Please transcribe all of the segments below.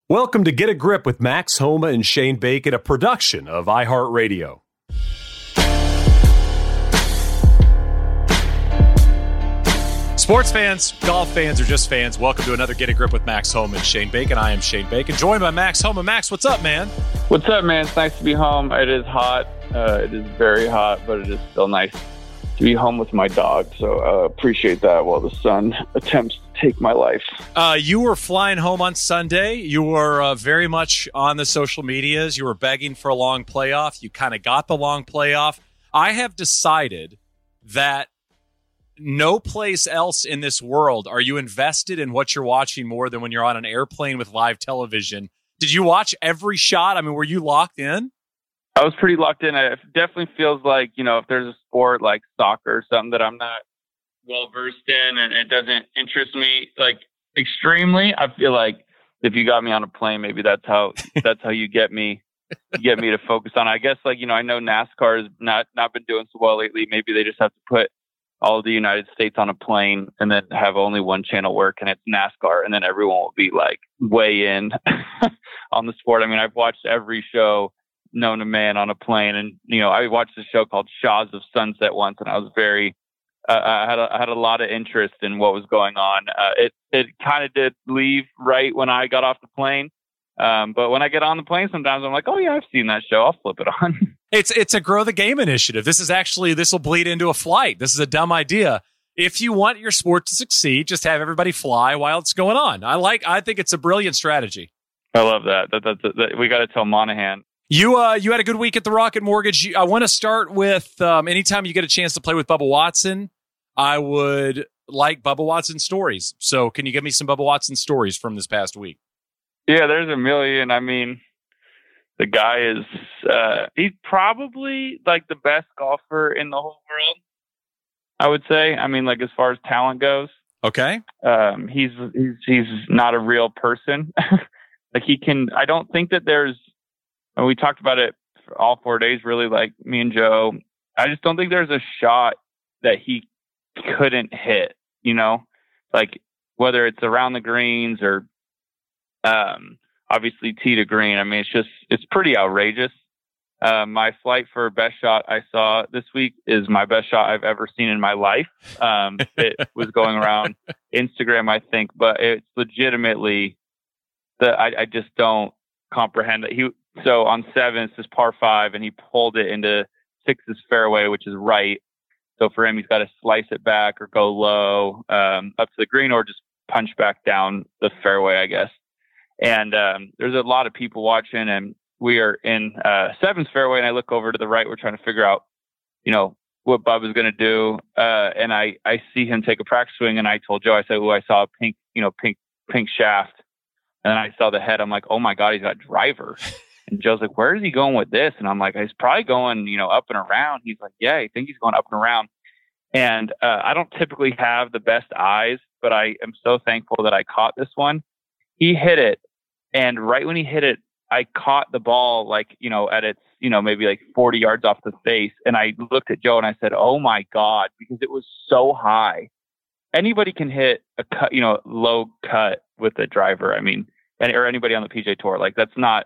Welcome to Get a Grip with Max Homa and Shane Bacon, a production of iHeartRadio. Sports fans, golf fans, or just fans, welcome to another Get a Grip with Max Homa and Shane Bacon. I am Shane Bacon, joined by Max Homa. Max, what's up, man? What's up, man? It's nice to be home. It is hot. It is very hot, but it is still nice to be home with my dog. So appreciate that while the sun attempts to take my life. You were flying home on Sunday. You were very much on the social medias. You were begging for a long playoff. You kind of got the long playoff. I have decided that no place else in this world are you invested in what you're watching more than when you're on an airplane with live television. Did you watch every shot? I mean, were you locked in? I was pretty locked in. It definitely feels like, you know, if there's a sport like soccer or something that I'm not well versed in and it doesn't interest me like extremely, I feel like if you got me on a plane, maybe that's how you get me to focus on. I guess, like, you know, I know NASCAR has not been doing so well lately. Maybe they just have to put all of the United States on a plane and then have only one channel work, and it's NASCAR, and then everyone will be like way in on the sport. I mean, I've watched every show known to man on a plane, and you know, I watched a show called Shaws of Sunset once, and I was very I had a lot of interest in what was going on. It kind of did leave right when I got off the plane, but when I get on the plane, sometimes I'm like, oh yeah, I've seen that show, I'll flip it on. It's a grow the game initiative. This will bleed into a flight. This is a dumb idea. If you want your sport to succeed, just have everybody fly while it's going on. I think it's a brilliant strategy. I love that. We got to tell Monahan. You had a good week at the Rocket Mortgage. I want to start with anytime you get a chance to play with Bubba Watson, I would like Bubba Watson stories. So can you give me some Bubba Watson stories from this past week? Yeah, there's a million. I mean, the guy is he's probably like the best golfer in the whole world, I would say. I mean, like as far as talent goes. Okay. He's not a real person. Like I don't think that and we talked about it for all 4 days, really, like me and Joe. I just don't think there's a shot that he couldn't hit, you know, like whether it's around the greens or obviously tee to green. I mean, it's pretty outrageous. My flight for best shot I saw this week is my best shot I've ever seen in my life. It was going around Instagram, I think, but it's legitimately I just don't comprehend that so on 7th, this par 5, and he pulled it into 6's fairway, which is right. So for him, he's got to slice it back or go low up to the green, or just punch back down the fairway, I guess. And there's a lot of people watching, and we are in 7's fairway, and I look over to the right. We're trying to figure out, you know, what Bubba's going to do. And I see him take a practice swing, and I told Joe, I said, I saw a pink shaft. And then I saw the head. I'm like, oh my God, he's got a driver. And Joe's like, where is he going with this? And I'm like, he's probably going, you know, up and around. He's like, yeah, I think he's going up and around. And I don't typically have the best eyes, but I am so thankful that I caught this one. He hit it. And right when he hit it, I caught the ball, like, you know, at its, you know, maybe like 40 yards off the face. And I looked at Joe and I said, oh my God, because it was so high. Anybody can hit a cut, you know, low cut with a driver. I mean, or anybody on the PGA Tour, like that's not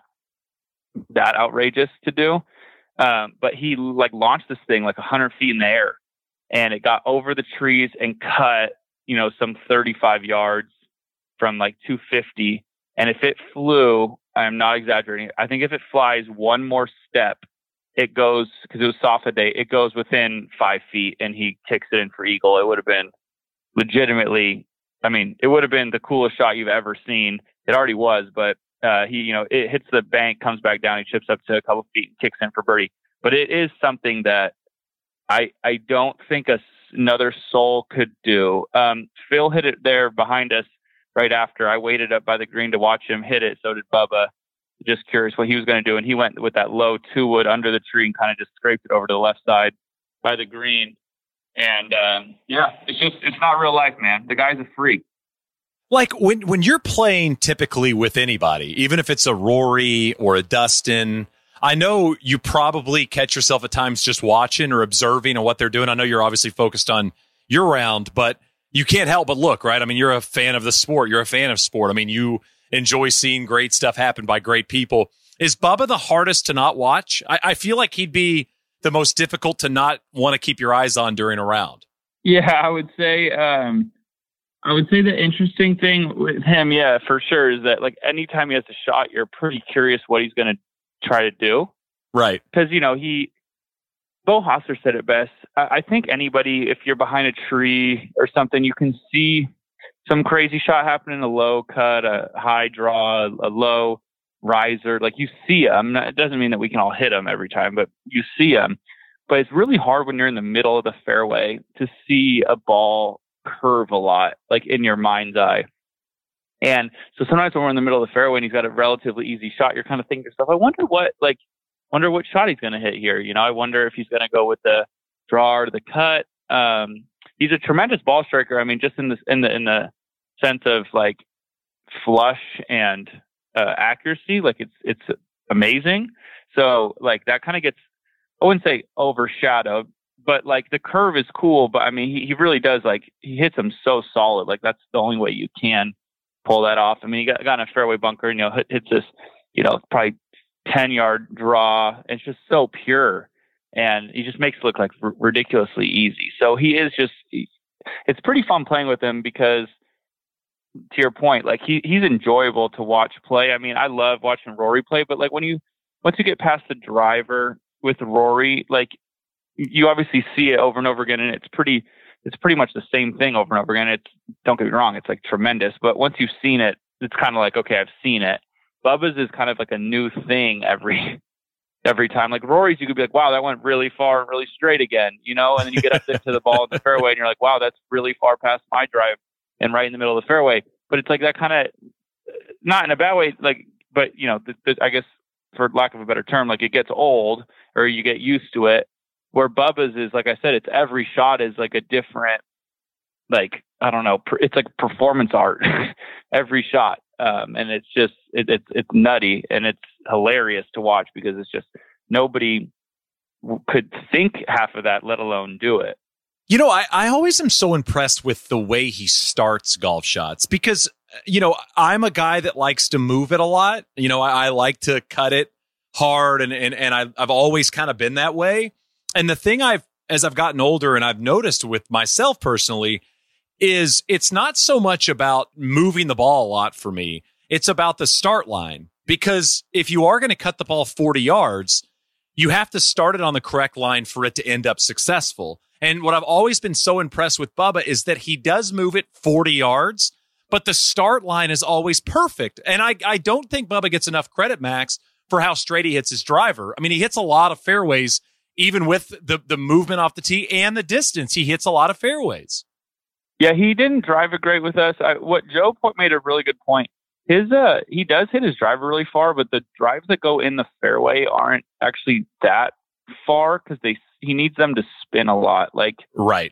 that outrageous to do. But he like launched this thing like 100 feet in the air, and it got over the trees and cut, you know, some 35 yards from like 250. And if it flew, I'm not exaggerating, I think if it flies one more step, it goes, because it was soft day, it goes within 5 feet, and he kicks it in for eagle. It would have been legitimately, I mean, it would have been the coolest shot you've ever seen. It already was, but he, you know, it hits the bank, comes back down, he chips up to a couple feet and kicks in for birdie. But it is something that I don't think another soul could do. Phil hit it there behind us right after. I waited up by the green to watch him hit it. So did Bubba. Just curious what he was going to do. And he went with that low 2-wood under the tree and kind of just scraped it over to the left side by the green. And yeah, it's not real life, man. The guy's a freak. Like when you're playing typically with anybody, even if it's a Rory or a Dustin, I know you probably catch yourself at times just watching or observing on what they're doing. I know you're obviously focused on your round, but you can't help but look, right? I mean, you're a fan of the sport. You're a fan of sport. I mean, enjoy seeing great stuff happen by great people. Is Bubba the hardest to not watch? I feel like he'd be the most difficult to not want to keep your eyes on during a round. Yeah, I would say the interesting thing with him, yeah, for sure, is that like anytime he has a shot, you're pretty curious what he's going to try to do. Right. Because, Bo Hosser said it best. I think anybody, if you're behind a tree or something, you can see some crazy shot happening, a low cut, a high draw, a low riser. Like you see them. It doesn't mean that we can all hit them every time, but you see them. But it's really hard when you're in the middle of the fairway to see a ball curve a lot, like in your mind's eye. And so sometimes when we're in the middle of the fairway and he's got a relatively easy shot, you're kind of thinking to yourself, I wonder what shot he's going to hit here. I wonder if he's going to go with the draw or the cut. He's a tremendous ball striker. I mean, just in the sense of like flush and accuracy, like it's amazing. So like that kind of gets, I wouldn't say overshadowed, but like the curve is cool. But I mean, he really does, like, he hits them so solid. Like that's the only way you can pull that off. I mean, he got in a fairway bunker and, hits this, probably 10-yard draw. It's just so pure, and he just makes it look like ridiculously easy. So he is just, it's pretty fun playing with him because, to your point, like he's enjoyable to watch play. I mean, I love watching Rory play, but like once you get past the driver with Rory, like you obviously see it over and over again, and it's pretty much the same thing over and over again. Don't get me wrong, it's like tremendous, but once you've seen it, it's kind of like, okay, I've seen it. Bubba's is kind of like a new thing every time. Like Rory's, you could be like, wow, that went really far and really straight again, and then you get up to the ball in the fairway and you're like, wow, that's really far past my drive and right in the middle of the fairway. But it's like that kind of, not in a bad way, like, but I guess for lack of a better term, like it gets old or you get used to it. Where Bubba's is, like I said, it's every shot is like a different, like, I don't know, it's like performance art, every shot. And it's just, it's nutty and it's hilarious to watch because it's just, nobody could think half of that, let alone do it. I always am so impressed with the way he starts golf shots because, I'm a guy that likes to move it a lot. I like to cut it hard and I've always kind of been that way. And the thing as I've gotten older and I've noticed with myself personally is it's not so much about moving the ball a lot for me. It's about the start line, because if you are going to cut the ball 40 yards, you have to start it on the correct line for it to end up successful. And what I've always been so impressed with Bubba is that he does move it 40 yards, but the start line is always perfect. And I don't think Bubba gets enough credit, Max, for how straight he hits his driver. I mean, he hits a lot of fairways. Even with the movement off the tee and the distance, he hits a lot of fairways. Yeah, he didn't drive it great with us. What Joe made a really good point. He does hit his driver really far, but the drives that go in the fairway aren't actually that far because he needs them to spin a lot. Like right.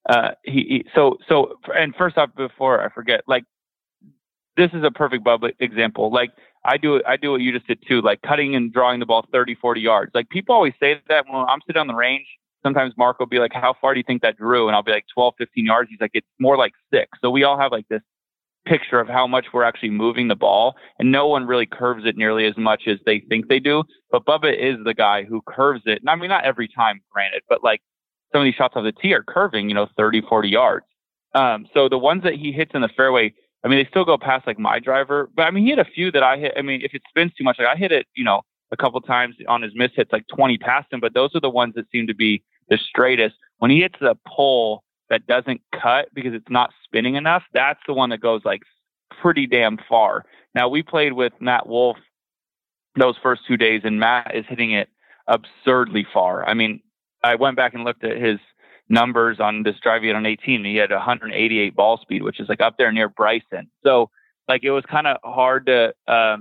And first off, before I forget, like this is a perfect Bubba example. Like I do what you just did too, like cutting and drawing the ball 30, 40 yards. Like people always say that when I'm sitting on the range, sometimes Mark will be like, how far do you think that drew? And I'll be like 12, 15 yards. He's like, it's more like 6. So we all have like this picture of how much we're actually moving the ball, and no one really curves it nearly as much as they think they do. But Bubba is the guy who curves it. And I mean, not every time, granted, but like some of these shots off the tee are curving, 30, 40 yards. So the ones that he hits in the fairway, I mean, they still go past like my driver, but I mean, he had a few that I hit. I mean, if it spins too much, like I hit it, a couple times on his miss hits, like 20 past him, but those are the ones that seem to be the straightest. When he hits a pull that doesn't cut because it's not spinning enough, that's the one that goes like pretty damn far. Now we played with Matt Wolf those first 2 days, and Matt is hitting it absurdly far. I mean, I went back and looked at his numbers on this drive he had on 18. He had 188 ball speed, which is like up there near Bryson. So like it was kind of hard to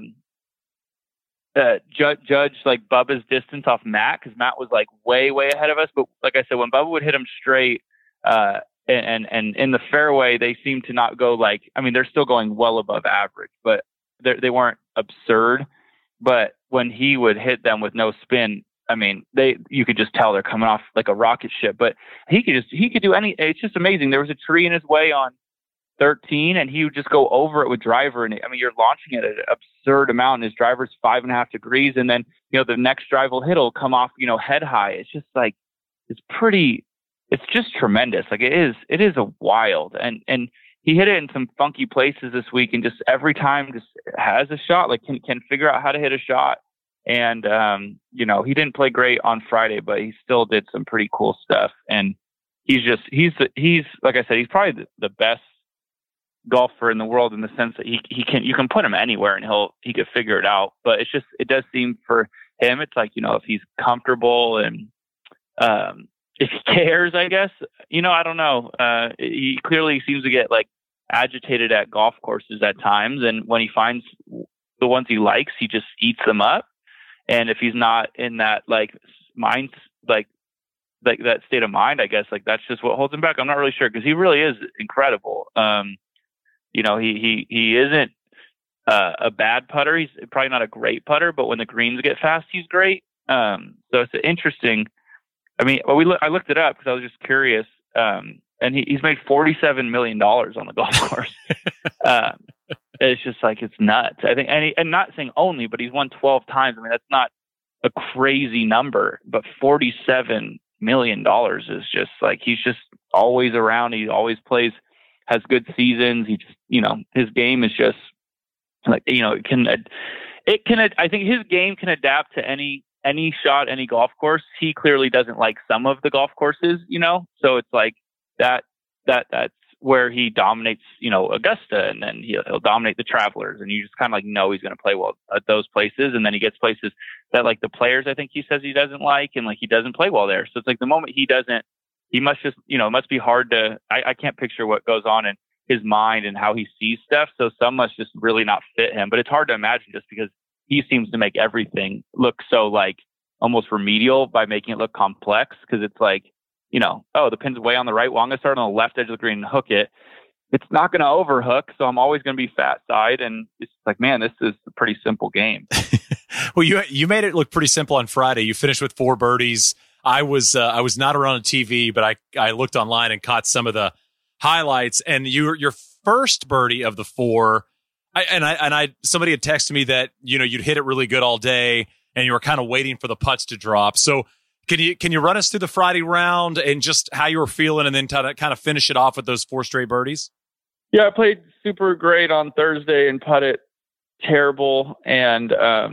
judge like Bubba's distance off Matt, because Matt was like way ahead of us. But like I said, when Bubba would hit him straight and in the fairway, they seem to not go like, I mean, they're still going well above average, but they weren't absurd. But when he would hit them with no spin, I mean, you could just tell they're coming off like a rocket ship. But he could do any. It's just amazing. There was a tree in his way on 13, and he would just go over it with driver. And I mean, you're launching it at an absurd amount, and his driver's 5.5 degrees. And then, the next drive will come off, head high. It's just like, it's just tremendous. Like it is a wild. And he hit it in some funky places this week, and just every time just has a shot, like can figure out how to hit a shot. And, he didn't play great on Friday, but he still did some pretty cool stuff. And he's like I said, he's probably the best golfer in the world, in the sense that you can put him anywhere and he could figure it out. But it does seem for him, it's like, if he's comfortable and, if he cares, I guess, I don't know. He clearly seems to get like agitated at golf courses at times. And when he finds the ones he likes, he just eats them up. And if he's not in that like mind, like that state of mind, I guess, like that's just what holds him back. I'm not really sure, because he really is incredible. He isn't a bad putter. He's probably not a great putter, but when the greens get fast, he's great. So it's interesting. I mean, I looked it up because I was just curious. And he's made $47 million on the golf course. It's just like, it's nuts. I think, and not saying only, but he's won 12 times. I mean, that's not a crazy number, but $47 million is just like, he's just always around. He always plays, has good seasons. He just, his game is just like, I think his game can adapt to any shot, any golf course. He clearly doesn't like some of the golf courses, so it's like that's where he dominates, Augusta, and then he'll dominate the Travelers, and you just kind of like know he's going to play well at those places. And then he gets places that like the players, I think he says he doesn't like, and like he doesn't play well there. So it's like the moment he doesn't, he must just, it must be hard to, I can't picture what goes on in his mind and how he sees stuff. So some must just really not fit him, but it's hard to imagine just because he seems to make everything look so like almost remedial by making it look complex. Cause it's like, the pin's way on the right. Well, I'm going to start on the left edge of the green and hook it. It's not going to overhook. So I'm always going to be fat side. And it's like, man, this is a pretty simple game. Well, you made it look pretty simple on Friday. You finished with 4 birdies. I was not around on TV, but I looked online and caught some of the highlights. And your first birdie of the 4, somebody had texted me that you'd hit it really good all day, and you were kind of waiting for the putts to drop. So can you run us through the Friday round and just how you were feeling, and then kind of finish it off with those 4 straight birdies? Yeah, I played super great on Thursday and putted terrible, and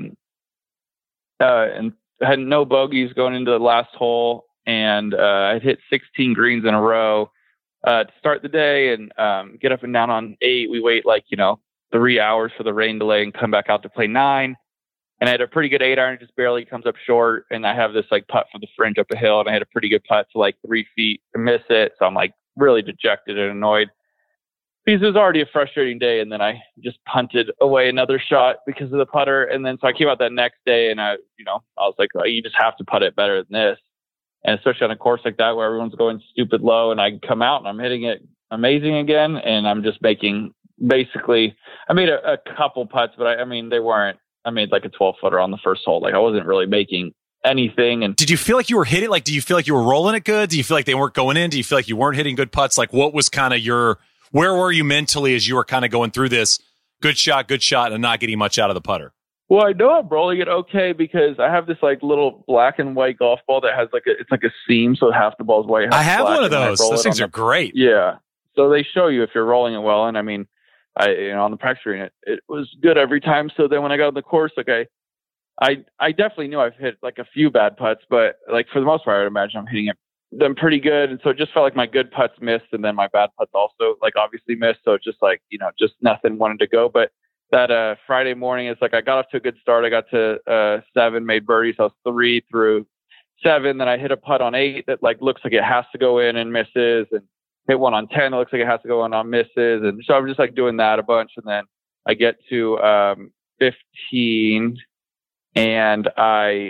had no bogeys going into the last hole, and I hit 16 greens in a row to start the day, and get up and down on 8. We wait 3 hours for the rain delay and come back out to play 9. And I had a pretty good 8-iron, just barely comes up short. And I have this putt from the fringe up a hill, and I had a pretty good putt to 3 feet to miss it. So I'm really dejected and annoyed, because it was already a frustrating day. And then I just punted away another shot because of the putter. And then so I came out that next day, and I was like, oh, you just have to putt it better than this. And especially on a course like that where everyone's going stupid low, and I come out and I'm hitting it amazing again. And I'm just making I made a couple putts, but they weren't. I made a 12-footer on the first hole. I wasn't really making anything. And did you feel like you were hitting? Do you feel like you were rolling it good? Do you feel like they weren't going in? Do you feel like you weren't hitting good putts? What was kind of where were you mentally as you were kind of going through this good shot, and not getting much out of the putter? Well, I know I'm rolling it okay, because I have this little black and white golf ball that has it's a seam, so half the ball's white. I have one of those. Those things are great. Yeah. So they show you if you're rolling it well, and on the practice screen, it was good every time. So then when I got on the course, I definitely knew I've hit a few bad putts, but for the most part, I would imagine I'm hitting them pretty good. And so it just felt like my good putts missed, and then my bad putts also obviously missed. So it's just just nothing wanted to go. But that Friday morning, it's I got off to a good start. I got to 7, made birdies. I was 3 through 7. Then I hit a putt on 8 that looks like it has to go in and misses, and hit one on 10. It looks like it has to go on misses. And so I'm just doing that a bunch. And then I get to 15, and I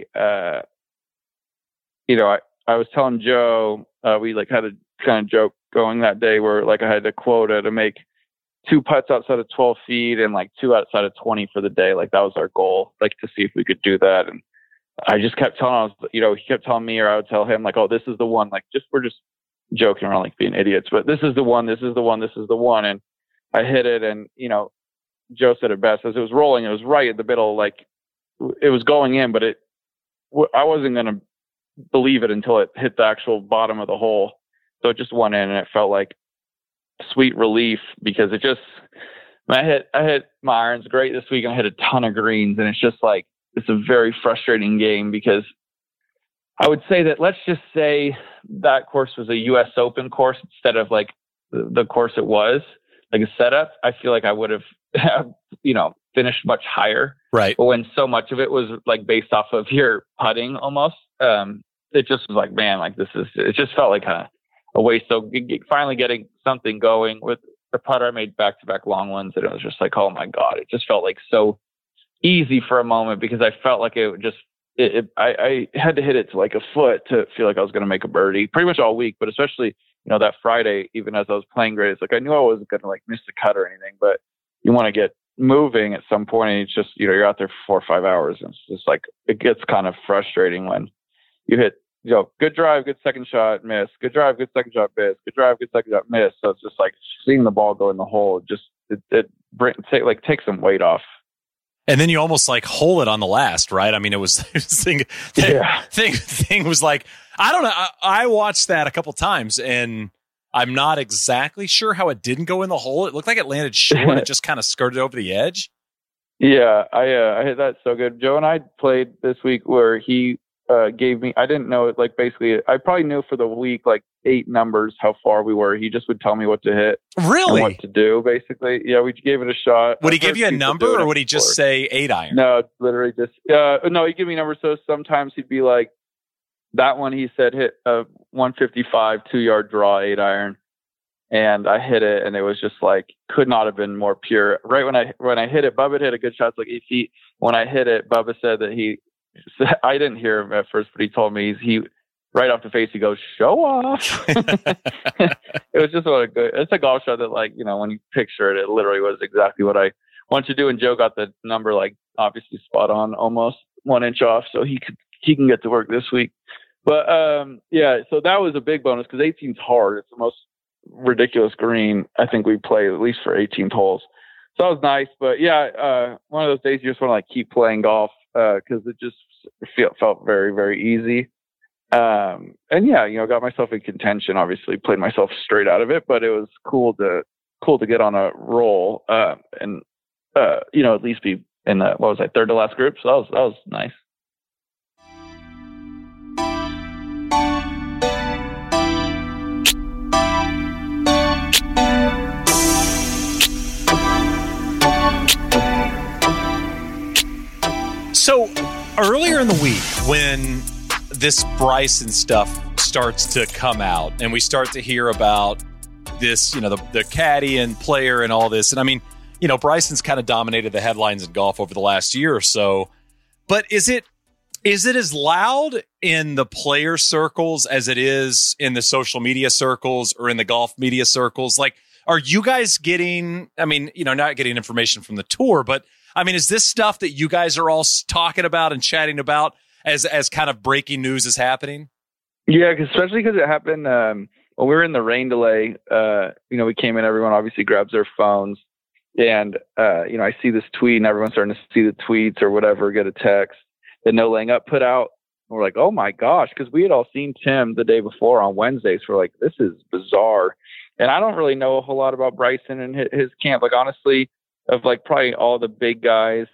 was telling Joe, we had a kind of joke going that day where I had a quota to make 2 putts outside of 12 feet and 2 outside of 20 for the day. That was our goal, to see if we could do that. And I just kept telling him, he kept telling me, or I would tell him oh, this is the one, we're just joking around being idiots, but this is the one. And I hit it, and Joe said it best. As it was rolling, it was right in the middle, like it was going in, but I wasn't going to believe it until it hit the actual bottom of the hole. So it just went in, and it felt like sweet relief because I hit my irons great this week, and I hit a ton of greens, and it's just like, it's a very frustrating game because I would say that, let's just say that course was a US Open course instead of like the course it was, like a setup. I feel like I would have, finished much higher. Right. But when so much of it was like based off of your putting almost, it just was like, man, like it just felt like a waste. So finally getting something going with the putter, I made back-to-back long ones, and it was just like, oh my God, it just felt like so easy for a moment because I felt like I had to hit it to like a foot to feel like I was going to make a birdie pretty much all week, but especially, that Friday, even as I was playing great, it's like, I knew I wasn't going to like miss the cut or anything, but you want to get moving at some point, and it's just, you're out there for 4 or 5 hours, and it's just like, it gets kind of frustrating when you hit, good drive, good second shot, miss, good drive, good second shot, miss, good drive, good second shot, miss. So it's just like seeing the ball go in the hole, it takes some weight off. And then you almost like hole it on the last, right? I mean, it was thing was like, I don't know. I watched that a couple times, and I'm not exactly sure how it didn't go in the hole. It looked like it landed short. It just kind of skirted over the edge. Yeah, I hit that so good. Joe and I played this week where he gave me, I didn't know it, like basically I probably knew for the week like 8 numbers how far we were. He just would tell me what to hit. Really? And what to do, basically. Yeah, we gave it a shot. Would he give you a number, or would he just say 8 iron? No, literally just no, he'd give me numbers. So sometimes he'd be like, that one he said hit a 155 2-yard draw 8 iron. And I hit it, and it was just like, could not have been more pure. Right when I hit it, Bubba hit a good shot, like 8 feet. When I hit it, Bubba said that I didn't hear him at first, but he told me he right off the face, he goes, "Show off." It was just it's a golf shot that, like, when you picture it, it literally was exactly what I wanted to do. And Joe got the number, like, obviously spot on, almost 1 inch off. So he can get to work this week. But yeah, so that was a big bonus because 18's hard. It's the most ridiculous green I think we played, at least for 18th holes. So that was nice. But yeah, one of those days you just want to like keep playing golf because it just felt very, very easy. And yeah, got myself in contention, obviously played myself straight out of it, but it was cool to get on a roll and at least be in the, third to last group. So that was nice. So earlier in the week, when this Bryson stuff starts to come out and we start to hear about this, the caddy and player and all this, and I mean, Bryson's kind of dominated the headlines in golf over the last year or so, but is it as loud in the player circles as it is in the social media circles or in the golf media circles? Like, are you guys getting, not getting information from the tour, but I mean, is this stuff that you guys are all talking about and chatting about as kind of breaking news is happening? Yeah, especially because it happened when we were in the rain delay. We came in, everyone obviously grabs their phones, and I see this tweet, and everyone's starting to see the tweets or whatever, get a text that No Laying Up put out. And we're like, oh my gosh, because we had all seen Tim the day before on Wednesdays. We're like, this is bizarre. And I don't really know a whole lot about Bryson and his camp. Like, honestly, of like probably all the big guys,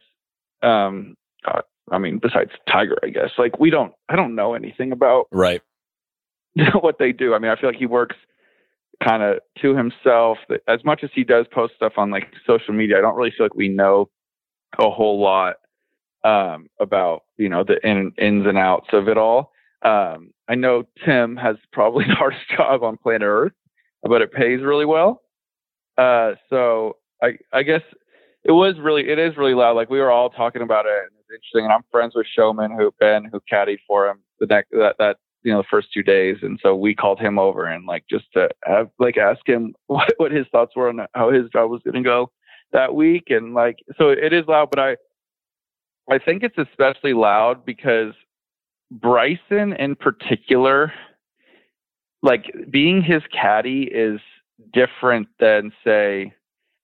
besides Tiger, I guess, like I don't know anything about right what they do. I mean, I feel like he works kind of to himself. As much as he does post stuff on like social media, I don't really feel like we know a whole lot about, the ins and outs of it all. I know Tim has probably the hardest job on planet Earth, but it pays really well. So I guess it is really loud. Like, we were all talking about it, and it's interesting. And I'm friends with Showman, who caddied for him the first 2 days. And so we called him over and just to ask him what his thoughts were on how his job was going to go that week. And so it is loud, but I think it's especially loud because Bryson in particular, being his caddy is different than, say,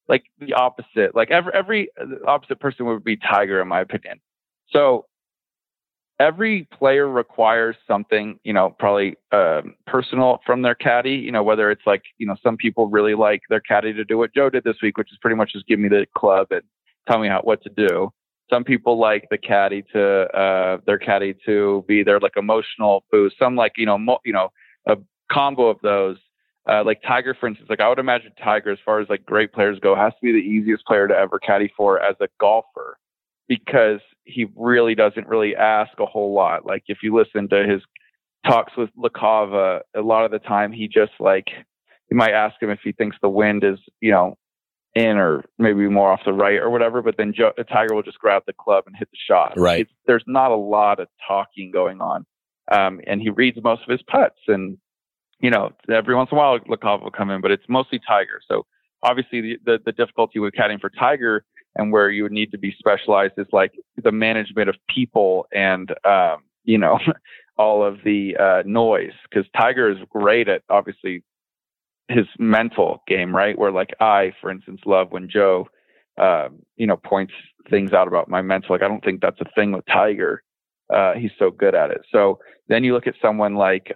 like the opposite. Like every opposite person would be Tiger, in my opinion. So every player requires something, probably personal from their caddy, whether it's like, some people really like their caddy to do what Joe did this week, which is pretty much just give me the club and tell me what to do. Some people like the caddy to, their caddy to be their like emotional boost. Some like, a combo of those. Like Tiger, for instance, like I would imagine Tiger, as far as like great players go, has to be the easiest player to ever caddy for as a golfer, because he really doesn't really ask a whole lot. Like if you listen to his talks with LaCava, a lot of the time he just like, you might ask him if he thinks the wind is, in or maybe more off the right or whatever, but then Tiger will just grab the club and hit the shot. Right. There's not a lot of talking going on. And he reads most of his putts, and, every once in a while LaCava will come in, but it's mostly Tiger. So obviously the difficulty with caddying for Tiger, and where you would need to be specialized, is like the management of people and, all of the noise. Because Tiger is great at obviously his mental game, right? Where like I, for instance, love when Joe, points things out about my mental. Like I don't think that's a thing with Tiger. He's so good at it. So then you look at someone like,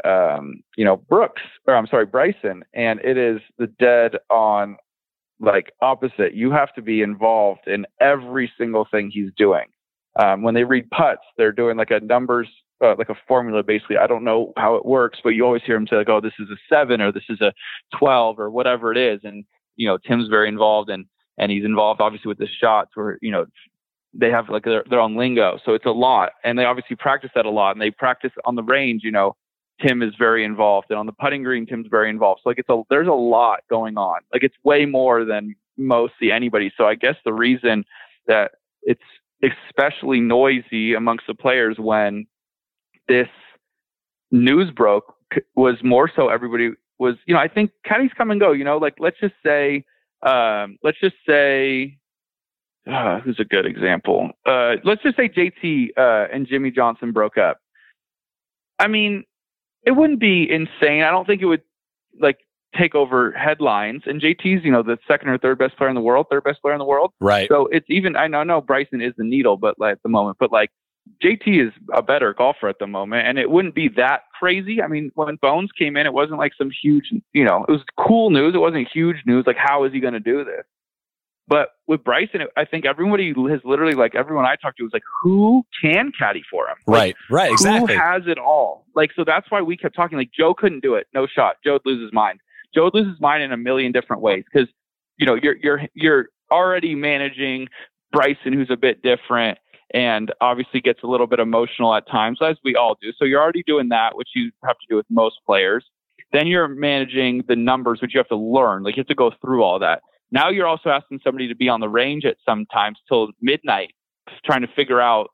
Bryson, and it is the dead on like opposite. You have to be involved in every single thing he's doing. When they read putts, they're doing like a numbers, like a formula, basically. I don't know how it works, but you always hear him say like, oh, this is a 7 or this is a 12 or whatever it is. And, Tim's very involved, and he's involved obviously with the shots where, they have like their own lingo. So it's a lot, and they obviously practice that a lot, and they practice on the range. Tim is very involved, and on the putting green, Tim's very involved. So like there's a lot going on. Like it's way more than mostly anybody. So I guess the reason that it's especially noisy amongst the players when this news broke was more so everybody was, I think caddies come and go, like let's just say, who's a good example? Let's just say JT and Jimmy Johnson broke up. I mean, it wouldn't be insane. I don't think it would like take over headlines. And JT's, the second or third best player in the world. Right. So it's even, I know Bryson is the needle, but like at the moment, but like JT is a better golfer at the moment, and it wouldn't be that crazy. I mean, when Bones came in, it wasn't like some huge, it was cool news. It wasn't huge news. Like, how is he going to do this? But with Bryson, I think everybody has literally, like everyone I talked to was like, who can caddy for him? Like, right, exactly. Who has it all? Like, so that's why we kept talking. Like, Joe couldn't do it. No shot. Joe would lose his mind. Joe would lose his mind in a million different ways, because, you're already managing Bryson, who's a bit different and obviously gets a little bit emotional at times, as we all do. So you're already doing that, which you have to do with most players. Then you're managing the numbers, which you have to learn. Like, you have to go through all that. Now you're also asking somebody to be on the range at sometimes till midnight, trying to figure out,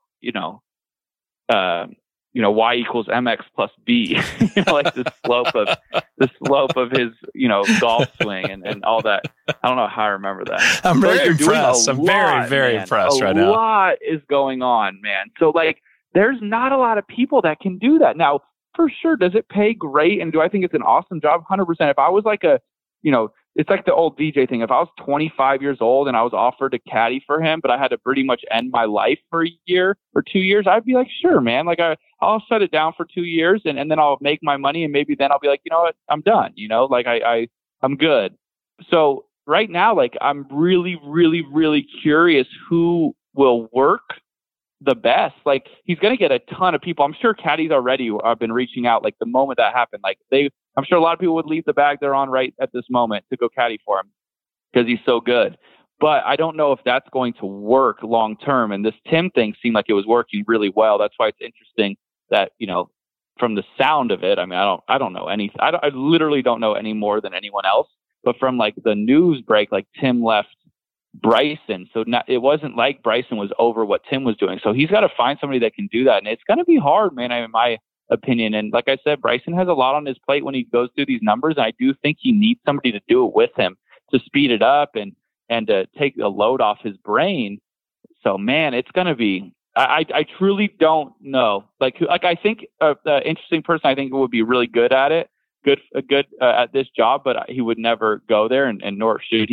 y equals mx plus b, like the slope of his, golf swing and all that. I don't know how I remember that. I'm very impressed. I'm very, very impressed right now. A lot is going on, man. So like, there's not a lot of people that can do that. Now, for sure, does it pay great? And do I think it's an awesome job? 100%. If I was like it's like the old DJ thing. If I was 25 years old and I was offered to caddy for him, but I had to pretty much end my life for a year or 2 years, I'd be like, sure, man. Like I'll set it down for 2 years and then I'll make my money, and maybe then I'll be like, you know what, I'm done. Like I'm good. So right now, like I'm really, really, really curious who will work the best. Like he's going to get a ton of people. I'm sure caddies already have been reaching out. Like the moment that happened, like I'm sure a lot of people would leave the bag they're on right at this moment to go caddy for him because he's so good. But I don't know if that's going to work long term. And this Tim thing seemed like it was working really well. That's why it's interesting that, from the sound of it, I mean, I don't know anything. I literally don't know any more than anyone else. But from like the news break, like Tim left Bryson. So it wasn't like Bryson was over what Tim was doing. So he's got to find somebody that can do that. And it's going to be hard, man, in my opinion. And like I said, Bryson has a lot on his plate when he goes through these numbers. And I do think he needs somebody to do it with him to speed it up and to take the load off his brain. So, man, it's going to be, I truly don't know. Like I think the interesting person I think would be really good at it, good at this job, but he would never go there, and nor should he,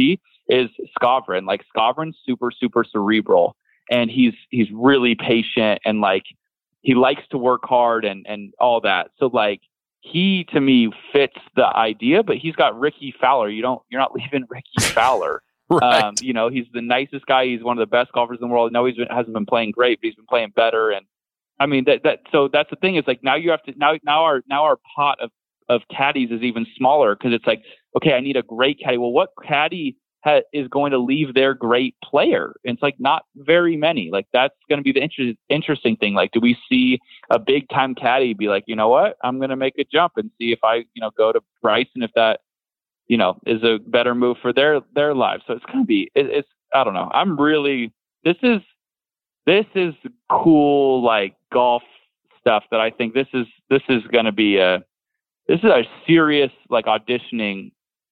is Skovron. Like Skovron's super, super cerebral, and he's really patient, and like he likes to work hard and all that. So like he to me fits the idea, but he's got Ricky Fowler. You're not leaving Ricky Fowler. Right. He's the nicest guy. He's one of the best golfers in the world. No, hasn't been playing great, but he's been playing better. And I mean so that's the thing is like now you have to now our pot of caddies is even smaller because it's like, okay, I need a great caddy. Well, what caddy is going to leave their great player? And it's like not very many. Like that's going to be the interesting thing. Like, do we see a big time caddy be like, you know what, I'm going to make a jump and see if I go to Bryson, if that is a better move for their lives. So it's going to be it's I don't know. I'm really this is cool like golf stuff that I think this is going to be a serious like auditioning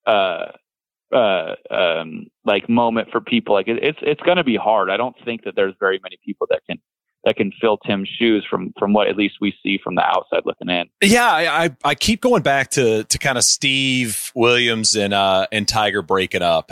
like moment for people. Like it's going to be hard. I don't think that there's very many people that can fill Tim's shoes from what at least we see from the outside looking in. Yeah, I keep going back to kind of Steve Williams and Tiger breaking up,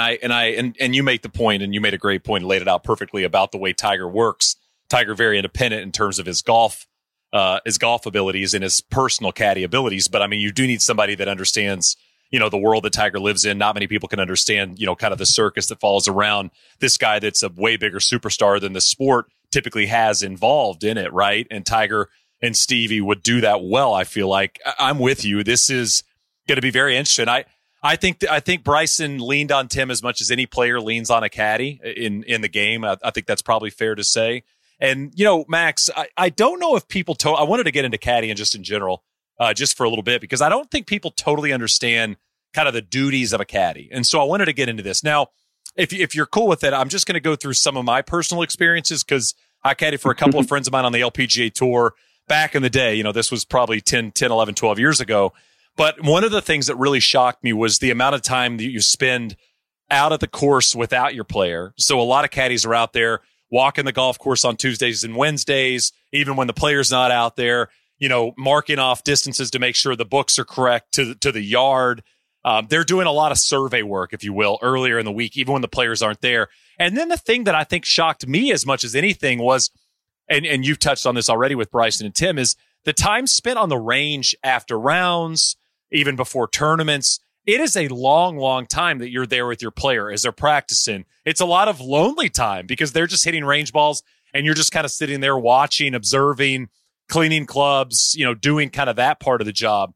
and you make the point, and you made a great point and laid it out perfectly about the way Tiger works. Tiger very independent in terms of his golf abilities and his personal caddy abilities, but I mean you do need somebody that understands the world that Tiger lives in. Not many people can understand kind of the circus that falls around this guy that's a way bigger superstar than the sport typically has involved in it, right? And Tiger and Stevie would do that well. I feel like I'm with you. This is going to be very interesting. I think Bryson leaned on Tim as much as any player leans on a caddy in the game. I think that's probably fair to say. And Max, I don't know if people I wanted to get into caddying just in general, just for a little bit, because I don't think people totally understand kind of the duties of a caddy. And so I wanted to get into this. Now, if you're cool with it, I'm just going to go through some of my personal experiences because I caddied for a couple of friends of mine on the LPGA Tour back in the day. This was probably 10, 11, 12 years ago. But one of the things that really shocked me was the amount of time that you spend out at the course without your player. So a lot of caddies are out there walking the golf course on Tuesdays and Wednesdays, even when the player's not out there, marking off distances to make sure the books are correct to the yard. They're doing a lot of survey work, if you will, earlier in the week, even when the players aren't there. And then the thing that I think shocked me as much as anything was, and you've touched on this already with Bryson and Tim, is the time spent on the range after rounds, even before tournaments. It is a long, long time that you're there with your player as they're practicing. It's a lot of lonely time because they're just hitting range balls and you're just kind of sitting there watching, observing, cleaning clubs, doing kind of that part of the job.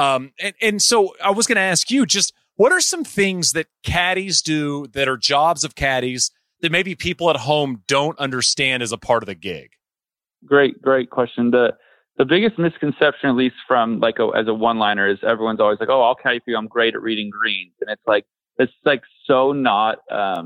And so I was going to ask you, just what are some things that caddies do that are jobs of caddies that maybe people at home don't understand as a part of the gig? Great question. The biggest misconception, at least from as a one-liner, is everyone's always like, "Oh, I'll caddy for you. I'm great at reading greens," and it's so not.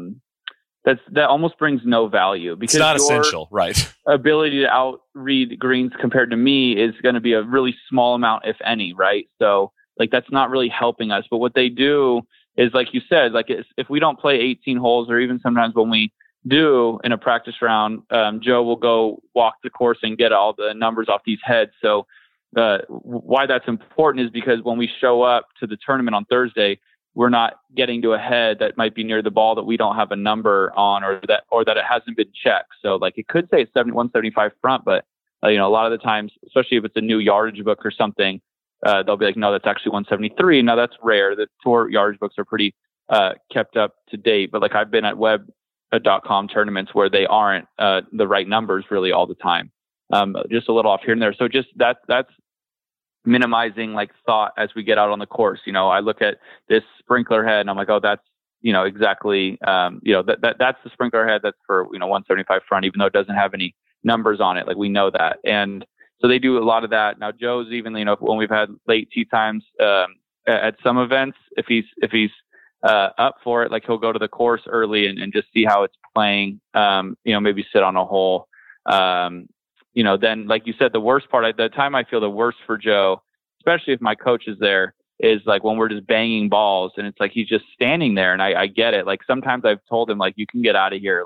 That almost brings no value because it's not essential, right? Ability to outread greens compared to me is going to be a really small amount, if any, right? So that's not really helping us. But what they do is, like you said, if we don't play 18 holes, or even sometimes when we do in a practice round, Joe will go walk the course and get all the numbers off these heads. So why that's important is because when we show up to the tournament on Thursday, we're not getting to a head that might be near the ball that we don't have a number on, or that it hasn't been checked. So it could say 175 front, but a lot of the times, especially if it's a new yardage book or something, they'll be like, no, that's actually 173. Now that's rare. The tour yardage books are pretty kept up to date, but I've been at web.com tournaments where they aren't the right numbers really all the time. Just a little off here and there. So just that's minimizing thought as we get out on the course. I look at this sprinkler head and I'm like, oh, that's, exactly, that's the sprinkler head that's for, 175 front, even though it doesn't have any numbers on it. We know that. And so they do a lot of that. Now Joe's even, when we've had late tee times, at some events, if he's up for it, he'll go to the course early and just see how it's playing, maybe sit on a hole. Then like you said, the worst part at the time, I feel the worst for Joe, especially if my coach is there, is when we're just banging balls and it's he's just standing there. And I get it. Sometimes I've told him you can get out of here.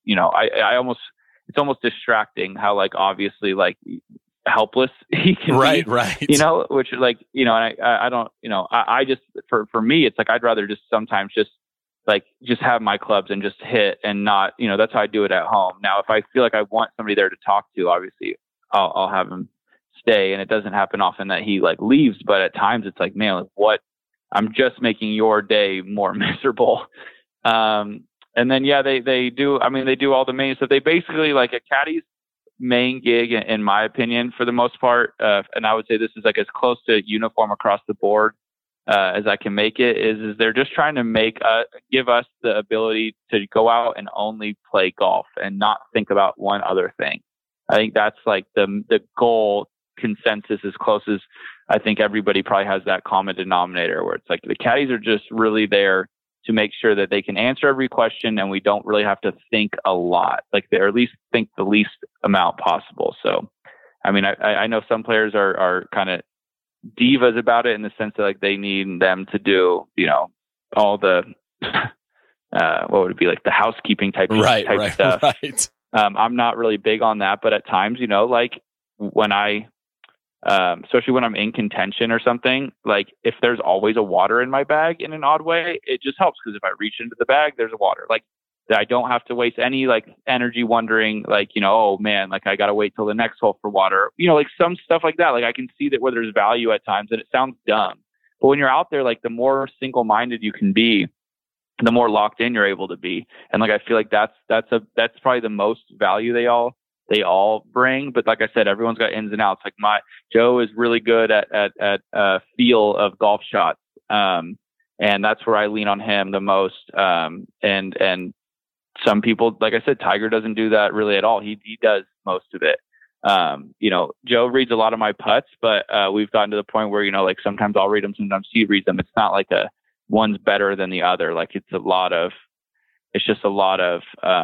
It's almost distracting how obviously helpless he can be, right. Which and I don't, I just, for me, it's I'd rather just sometimes just like just have my clubs and just hit and not, that's how I do it at home. Now, if I feel like I want somebody there to talk to, obviously I'll have him stay, and it doesn't happen often that he like leaves, but at times it's like, man, like, what? I'm just making your day more miserable. And then, yeah, they do all the main stuff. They basically, like, a caddy's main gig, in my opinion, for the most part, and I would say this is like as close to uniform across the board as I can make it, is they're just trying to give us the ability to go out and only play golf and not think about one other thing. I think that's like the goal consensus, as close as I think everybody probably has that common denominator, where it's like the caddies are just really there to make sure that they can answer every question and we don't really have to think a lot, like they, or at least think the least amount possible. So, I mean, I know some players are kind of divas about it in the sense that like they need them to do, all the, what would it be, like the housekeeping type stuff. Right. I'm not really big on that, but at times, like when especially when I'm in contention or something, like if there's always a water in my bag in an odd way, it just helps. Cause if I reach into the bag, there's a water. Like I don't have to waste any like energy wondering like, oh man, like I got to wait till the next hole for water, like some stuff like that. Like I can see that where there's value at times, and it sounds dumb, but when you're out there, like the more single-minded you can be, the more locked in you're able to be. And like, I feel like that's probably the most value they all bring. But like I said, everyone's got ins and outs. Like Joe is really good at feel of golf shots. And that's where I lean on him the most. And some people, like I said, Tiger doesn't do that really at all. He does most of it. Joe reads a lot of my putts, but we've gotten to the point where, like sometimes I'll read them, sometimes he reads them. It's not like one's better than the other. Like it's just a lot of,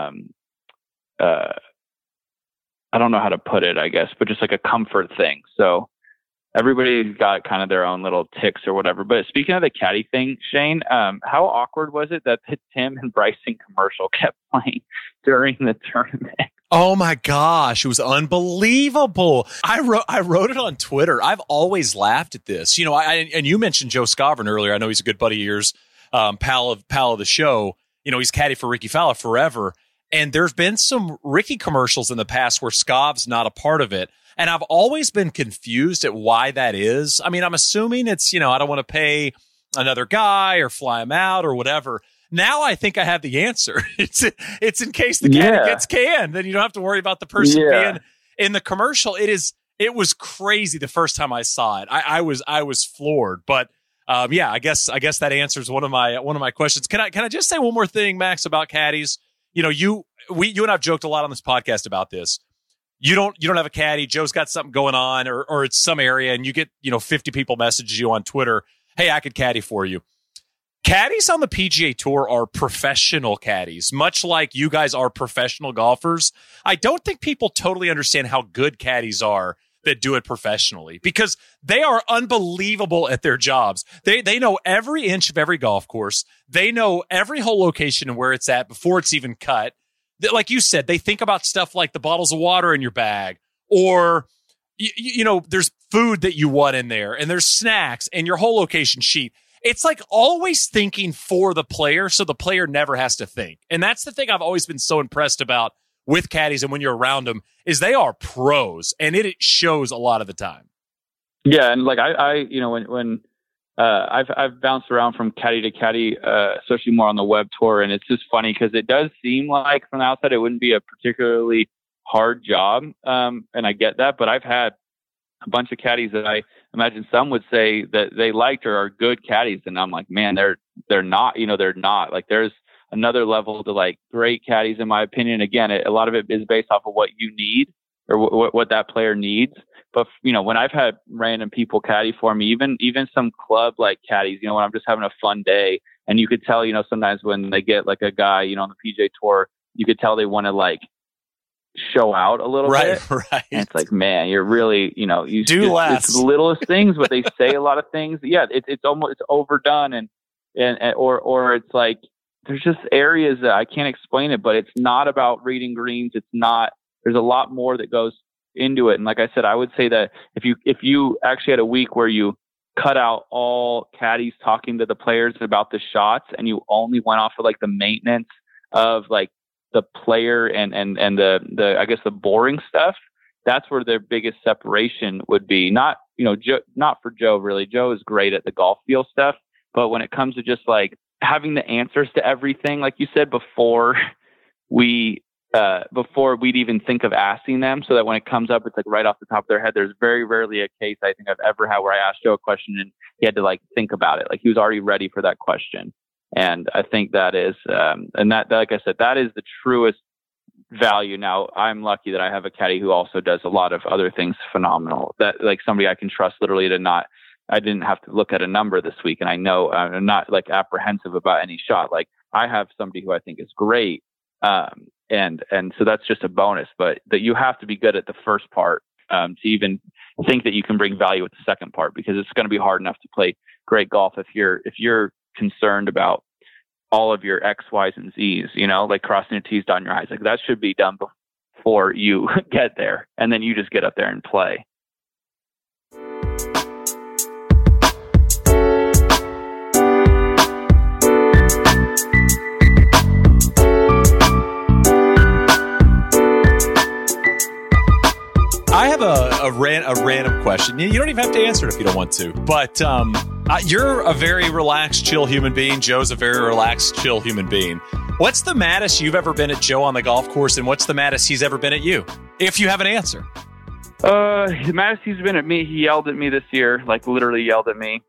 I don't know how to put it, I guess, but just like a comfort thing. So everybody's got kind of their own little ticks or whatever. But speaking of the caddy thing, Shane, how awkward was it that the Tim and Bryson commercial kept playing during the tournament? Oh my gosh, it was unbelievable. I wrote it on Twitter. I've always laughed at this. And you mentioned Joe Scovern earlier. I know he's a good buddy of yours, pal of the show. He's caddy for Ricky Fowler forever. And there's been some Ricky commercials in the past where Scov's not a part of it. And I've always been confused at why that is. I mean, I'm assuming it's, I don't want to pay another guy or fly him out or whatever. Now I think I have the answer. It's in case the caddy gets canned, then you don't have to worry about the person being in the commercial. It was crazy the first time I saw it. I was floored. But I guess that answers one of my questions. Can I just say one more thing, Max, about caddies? You and I've joked a lot on this podcast about this. You don't have a caddy. Joe's got something going on, or it's some area, and you get 50 people message you on Twitter. Hey, I could caddy for you. Caddies on the PGA Tour are professional caddies, much like you guys are professional golfers. I don't think people totally understand how good caddies are that do it professionally, because they are unbelievable at their jobs. They know every inch of every golf course. They know every hole location and where it's at before it's even cut. Like you said, they think about stuff like the bottles of water in your bag, or, there's food that you want in there, and there's snacks and your hole location sheet. It's like always thinking for the player, so the player never has to think. And that's the thing I've always been so impressed about with caddies, and when you're around them, is they are pros, and it shows a lot of the time. Yeah, and like when I've bounced around from caddy to caddy, especially more on the web tour, and it's just funny because it does seem like from the outside it wouldn't be a particularly hard job, and I get that, but I've had a bunch of caddies that I imagine some would say that they liked or are good caddies, and I'm like, man, they're not. They're not. Like there's another level to like great caddies, in my opinion. Again, a lot of it is based off of what you need or what that player needs. But when I've had random people caddy for me, even some club like caddies, when I'm just having a fun day, and you could tell, sometimes when they get like a guy, on the PGA Tour, you could tell they want to like show out a little bit. Right. And it's like, man, you're really, you do less. It's the littlest things, but they say a lot of things. Yeah, it's overdone, and or it's like there's just areas that I can't explain it, but it's not about reading greens. It's not. There's a lot more that goes into it. And like I said, I would say that if you actually had a week where you cut out all caddies talking to the players about the shots, and you only went off of like the maintenance of like the player and the I guess the boring stuff, that's where their biggest separation would be. Not, not for Joe really. Joe is great at the golf feel stuff, but when it comes to just like having the answers to everything, like you said, before we'd even think of asking them, so that when it comes up, it's like right off the top of their head. There's very rarely a case I think I've ever had where I asked Joe a question and he had to like think about it. Like he was already ready for that question. And I think that is, and that, like I said, that is the truest value. Now, I'm lucky that I have a caddy who also does a lot of other things phenomenal, that like somebody I can trust literally I didn't have to look at a number this week. And I know I'm not like apprehensive about any shot. Like I have somebody who I think is great. And so that's just a bonus, but that you have to be good at the first part, to even think that you can bring value with the second part, because it's going to be hard enough to play great golf if you're concerned about all of your X, Y's, and Z's, like crossing your T's, dotting your I's. Like that should be done before you get there. And then you just get up there and play. I have a random question. You don't even have to answer it if you don't want to. But you're a very relaxed, chill human being. Joe's a very relaxed, chill human being. What's the maddest you've ever been at Joe on the golf course, and what's the maddest he's ever been at you? If you have an answer. The maddest he's been at me, he yelled at me this year, like literally yelled at me.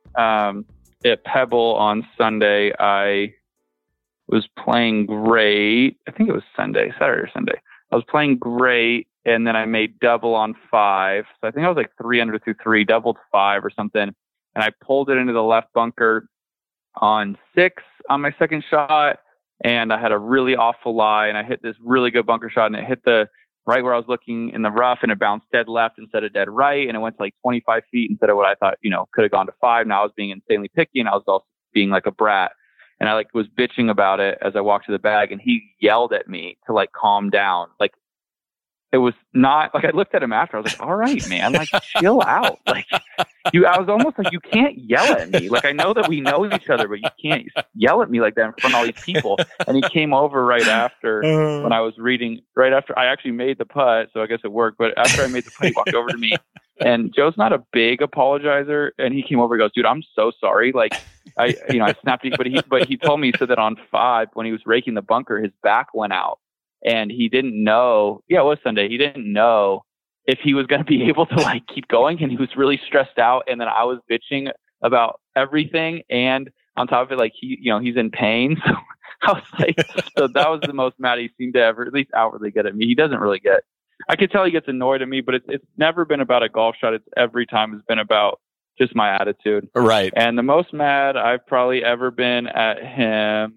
At Pebble on Sunday, I was playing great. I think it was Saturday or Sunday. I was playing great. And then I made double on 5. So I think I was like 3 under through 3, doubled 5 or something. And I pulled it into the left bunker on 6 on my second shot. And I had a really awful lie. And I hit this really good bunker shot. And it hit the right where I was looking in the rough. And it bounced dead left instead of dead right. And it went to like 25 feet instead of what I thought, could have gone to 5. Now I was being insanely picky. And I was also being like a brat. And I like was bitching about it as I walked to the bag. And he yelled at me to like calm down. Like, it was not like, I looked at him after, I was like, all right, man, like chill out. Like I was almost like, you can't yell at me. Like, I know that we know each other, but you can't yell at me like that in front of all these people. And he came over right after when I was reading, right after I actually made the putt. So I guess it worked. But after I made the putt, he walked over to me, and Joe's not a big apologizer. And he came over and goes, dude, I'm so sorry. Like I snapped at you, but he told me, he said that on 5, when he was raking the bunker, his back went out. And he didn't know, it was Sunday. He didn't know if he was going to be able to like keep going. And he was really stressed out. And then I was bitching about everything. And on top of it, like he's in pain. So I was like, so that was the most mad he seemed to ever, at least outwardly, get at me. He doesn't really I could tell he gets annoyed at me, but it's never been about a golf shot. It's every time it's been about just my attitude. Right. And the most mad I've probably ever been at him,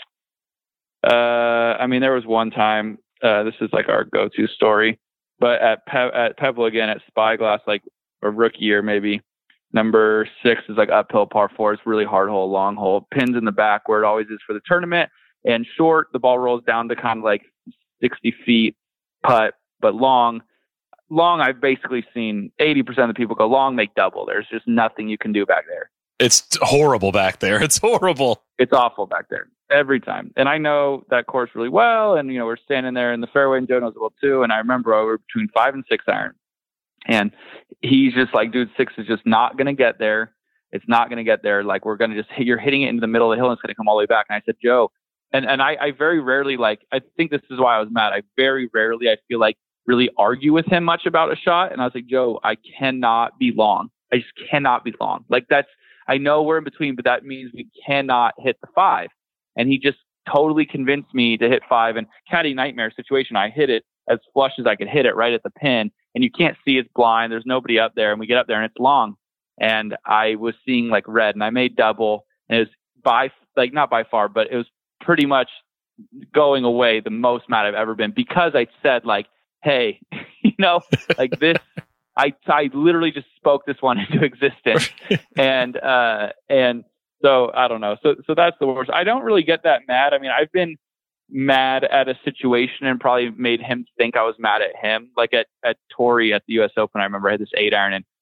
there was one time, this is like our go-to story, but at Pebble again, at Spyglass, like a rookie year, maybe number 6 is like uphill par 4. It's really hard hole, long hole, pins in the back where it always is for the tournament, and short, the ball rolls down to kind of like 60 feet putt, but long, I've basically seen 80% of the people go long, make double. There's just nothing you can do back there. It's horrible back there. It's horrible. It's awful back there every time. And I know that course really well. And, we're standing there in the fairway, and Joe knows it well too. And I remember we were between 5 and 6 iron. And he's just like, dude, 6 is just not going to get there. It's not going to get there. Like, we're going to you're hitting it into the middle of the hill and it's going to come all the way back. And I said, Joe, and I very rarely, like, I think this is why I was mad. I very rarely, I feel like, really argue with him much about a shot. And I was like, Joe, I cannot be long. I just cannot be long. Like, I know we're in between, but that means we cannot hit the 5. And he just totally convinced me to hit 5. And caddy nightmare situation, I hit it as flush as I could hit it right at the pin. And you can't see, it's blind. There's nobody up there. And we get up there and it's long. And I was seeing like red, and I made double. And it was not by far, but it was pretty much going away the most mad I've ever been, because I said like, hey, like this, I literally just spoke this one into existence. and so I don't know. So that's the worst. I don't really get that mad. I mean, I've been mad at a situation and probably made him think I was mad at him. Like at Torrey at the US Open, I remember I had this 8 iron, and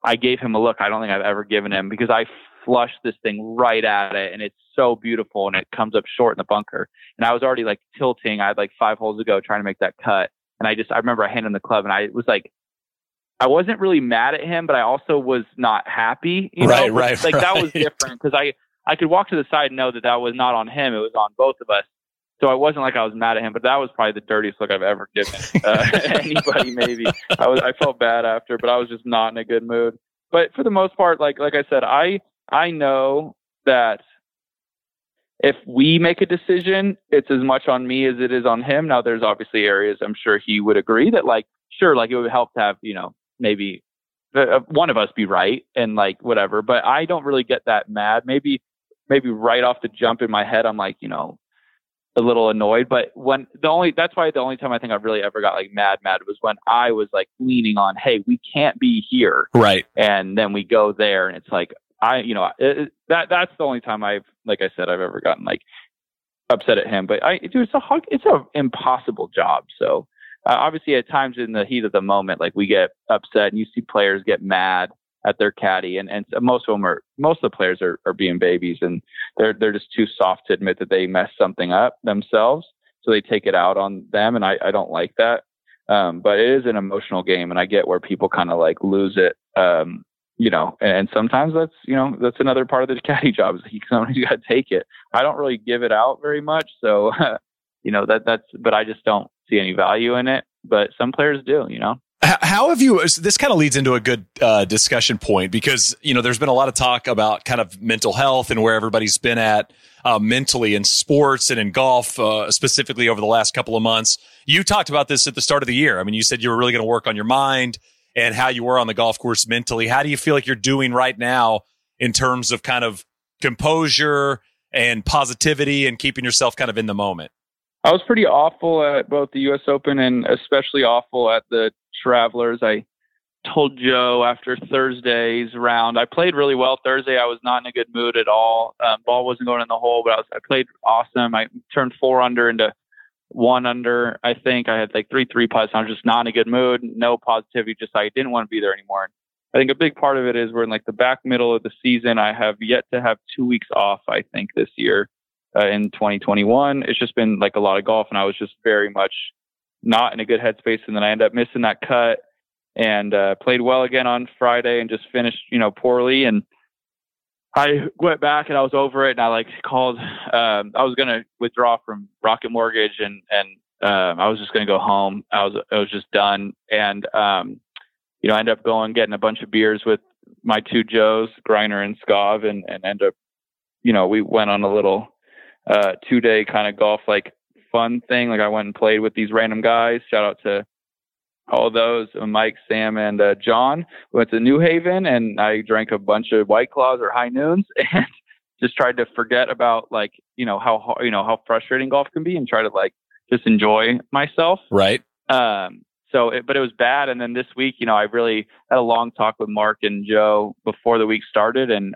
I gave him a look I don't think I've ever given him, because I flushed this thing right at it, and it's so beautiful, and it comes up short in the bunker. And I was already like tilting. I had like 5 holes to go trying to make that cut. And I remember I handed him the club, and I was like, I wasn't really mad at him, but I also was not happy. Right. That was different, because I could walk to the side and know that was not on him. It was on both of us. So I wasn't like I was mad at him, but that was probably the dirtiest look I've ever given anybody. Maybe I felt bad after, but I was just not in a good mood. But for the most part, like I said, I know that if we make a decision, it's as much on me as it is on him. Now, there's obviously areas I'm sure he would agree that, like, sure, like it would help to have, maybe one of us be right and like whatever. But I don't really get that mad. Maybe right off the jump in my head, I'm like, a little annoyed. But that's why the only time I think I've really ever got like mad was when I was like leaning on, hey, we can't be here. Right. And then we go there, and it's like, that's the only time I've ever gotten like upset at him. But it's an impossible job. So obviously at times in the heat of the moment, like we get upset, and you see players get mad at their caddy, and most of the players are being babies, and they're just too soft to admit that they messed something up themselves. So they take it out on them. And I don't like that. But it is an emotional game, and I get where people kind of like lose it. And sometimes that's another part of the caddy job, is sometimes you got to take it. I don't really give it out very much. So, but I just don't see any value in it, but some players do, How have you, this kind of leads into a good discussion point, because, there's been a lot of talk about kind of mental health and where everybody's been at mentally in sports and in golf, specifically over the last couple of months. You talked about this at the start of the year. I mean, you said you were really going to work on your mind and how you were on the golf course mentally. How do you feel like you're doing right now in terms of kind of composure and positivity and keeping yourself kind of in the moment? I was pretty awful at both the U.S. Open and especially awful at the Travelers. I told Joe after Thursday's round, I played really well Thursday. I was not in a good mood at all. Ball wasn't going in the hole, but I played awesome. I turned 4 under into 1 under. I think I had like 3 putts. I was just not in a good mood. No positivity. Just I didn't want to be there anymore. I think a big part of it is we're in like the back middle of the season. I have yet to have 2 weeks off, I think, this year. In 2021, it's just been like a lot of golf, and I was just very much not in a good headspace. And then I ended up missing that cut, and played well again on Friday, and just finished, poorly. And I went back, and I was over it, and I like called. I was gonna withdraw from Rocket Mortgage, and I was just gonna go home. I was just done, and I ended up getting a bunch of beers with my 2 Joes, Griner and Scov, and ended up, we went on a little 2-day kind of golf like fun thing. Like I went and played with these random guys. Shout out to all those, Mike, Sam, and John. We went to New Haven, and I drank a bunch of White Claws or High Noons, and just tried to forget about like how frustrating golf can be, and try to like just enjoy myself. Right. But it was bad. And then this week, I really had a long talk with Mark and Joe before the week started, and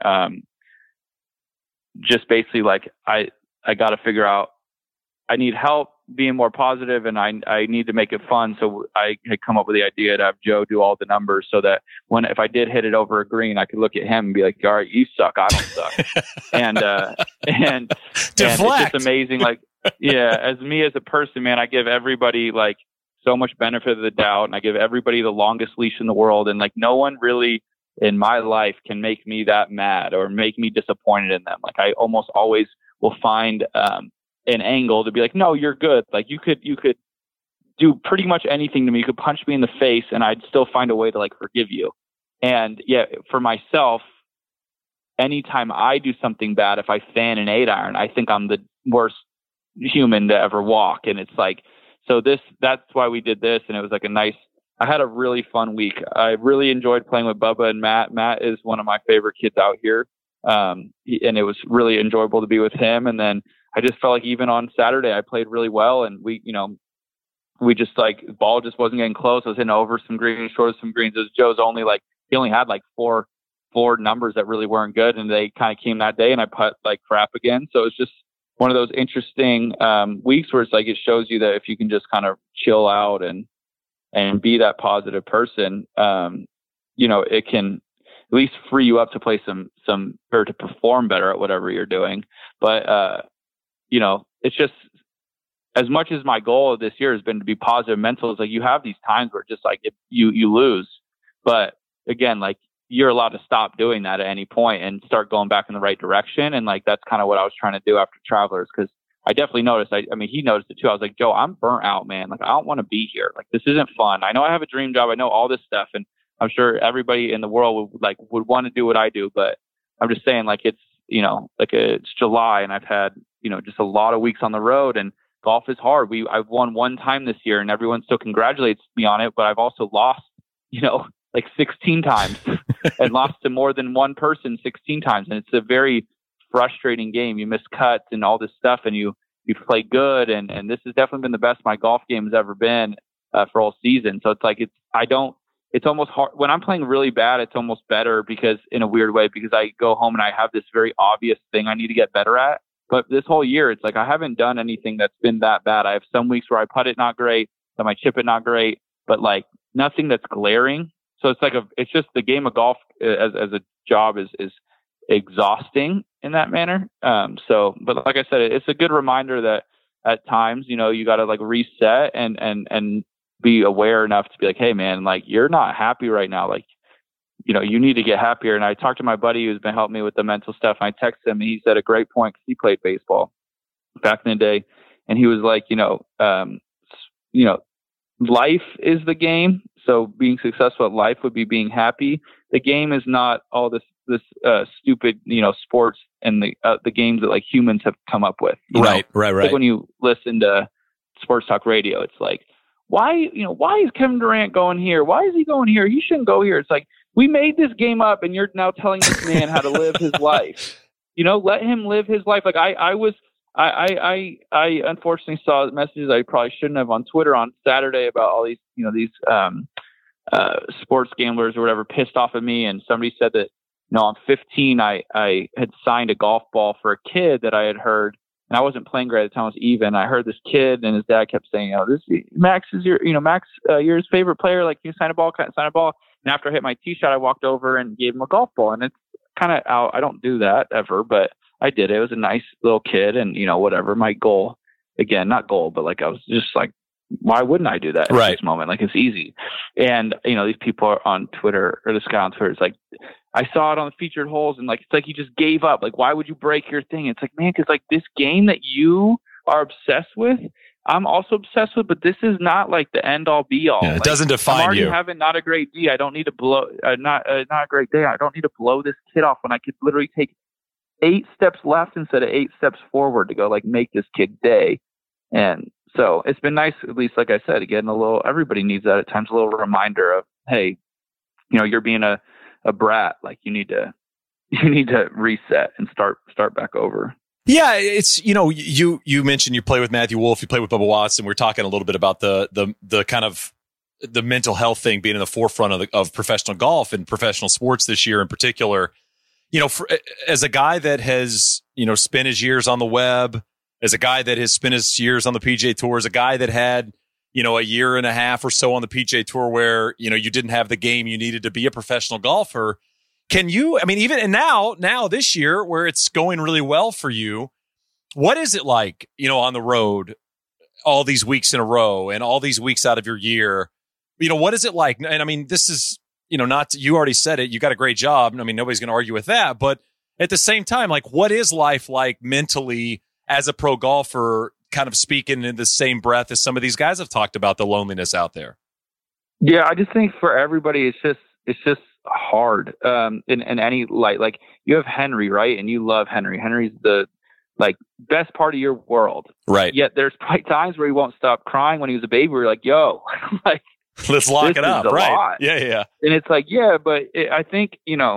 just basically like I got to figure out, I need help being more positive, and I need to make it fun. So I had come up with the idea to have Joe do all the numbers, so that if I did hit it over a green, I could look at him and be like, all right, you suck, I don't suck. and it's just amazing. Like, yeah, as a person, man, I give everybody like so much benefit of the doubt, and I give everybody the longest leash in the world. And like, no one really in my life can make me that mad or make me disappointed in them. Like I almost always will find an angle to be like, no, you're good. Like you could do pretty much anything to me. You could punch me in the face, and I'd still find a way to like forgive you. And yeah, for myself, anytime I do something bad, if I fan an 8-iron, I think I'm the worst human to ever walk. And it's like, so that's why we did this. And it was like I had a really fun week. I really enjoyed playing with Bubba and Matt. Matt is one of my favorite kids out here. And it was really enjoyable to be with him. And then I just felt like even on Saturday, I played really well, and we just like, ball just wasn't getting close. I was hitting over some greens, short of some greens. It was Joe's he only had like four numbers that really weren't good, and they kind of came that day, and I putt like crap again. So it's just one of those interesting weeks where it's like, it shows you that if you can just kind of chill out and be that positive person, it can least free you up to play some or to perform better at whatever you're doing. But it's just, as much as my goal this year has been to be positive mental, is like you have these times where just like you lose, but again, like you're allowed to stop doing that at any point and start going back in the right direction. And like that's kind of what I was trying to do after Travelers, because I definitely noticed. I mean, he noticed it too. I was like, Joe, I'm burnt out, man. Like I don't want to be here. Like this isn't fun. I know I have a dream job. I know all this stuff, and I'm sure everybody in the world would want to do what I do. But I'm just saying, like it's it's July, and I've had just a lot of weeks on the road, and golf is hard. I've won one time this year and everyone still congratulates me on it, but I've also lost, like 16 times and lost to more than one person 16 times. And it's a very frustrating game. You miss cuts and all this stuff, and you play good. And this has definitely been the best my golf game has ever been for all season. So it's like, it's almost hard when I'm playing really bad. It's almost better because in a weird way, because I go home and I have this very obvious thing I need to get better at. But this whole year, it's like I haven't done anything that's been that bad. I have some weeks where I putt it not great, some I chip it not great, but like nothing that's glaring. So it's like it's just the game of golf as a job is exhausting in that manner. But like I said, it's a good reminder that at times, you got to like reset and be aware enough to be like, hey man, like you're not happy right now. Like, you need to get happier. And I talked to my buddy who's been helping me with the mental stuff. And I texted him and he said a great point, because he played baseball back in the day. And he was like, life is the game. So being successful at life would be being happy. The game is not all this stupid, sports and the games that like humans have come up with. Right. Like when you listen to sports talk radio, it's like, why is Kevin Durant going here? Why is he going here? He shouldn't go here. It's like, we made this game up and you're now telling this man how to live his life. Let him live his life. Like I unfortunately saw messages I probably shouldn't have on Twitter on Saturday about all these, these sports gamblers or whatever pissed off at me. And somebody said that, I'm 15. I had signed a golf ball for a kid that I had heard, and I wasn't playing great at the time. I was even. I heard this kid and his dad kept saying, Max is you're his favorite player. Like, you sign a ball, sign a ball. And after I hit my tee shot, I walked over and gave him a golf ball. And it's kind of out. I don't do that ever, but I did. It was a nice little kid, and whatever. My goal, again, not goal, but like I was just like, why wouldn't I do that at this moment? Like, it's easy. And these people are on Twitter, or this guy on Twitter is like, I saw it on the featured holes, and like it's like he just gave up. Like, why would you break your thing? It's like, man, because like this game that you are obsessed with, I'm also obsessed with, but this is not like the end all be all. Yeah, it doesn't define I'm already you. having not a great day. I don't need to blow not a great day. I don't need to blow this kid off when I could literally take 8 steps left instead of 8 steps forward to go like make this kid day. And so it's been nice, at least like I said, again, everybody needs that at times, a little reminder of, hey, you're being a brat. Like you need to reset and start back over. Yeah, it's you mentioned you play with Matthew Wolff, you play with Bubba Watson. We're talking a little bit about the kind of the mental health thing being in the forefront of professional golf and professional sports this year in particular. As a guy that has spent his years on the web, as a guy that has spent his years on the PGA Tour, as a guy that had a year and a half or so on the PGA Tour where you didn't have the game you needed to be a professional golfer. Can you, even now this year where it's going really well for you, what is it like, on the road all these weeks in a row and all these weeks out of your year? What is it like? And this is, you already said it, you got a great job. Nobody's going to argue with that. But at the same time, like, what is life like mentally as a pro golfer, kind of speaking in the same breath as some of these guys have talked about the loneliness out there? Yeah, I just think for everybody, it's just hard in any light. Like, you have Henry, right? And you love Henry. Henry's the best part of your world, right? Yet there's probably times where he won't stop crying when he was a baby. We're like, yo, like, let's lock it up, right? Lot. Yeah. And it's like, yeah, but I think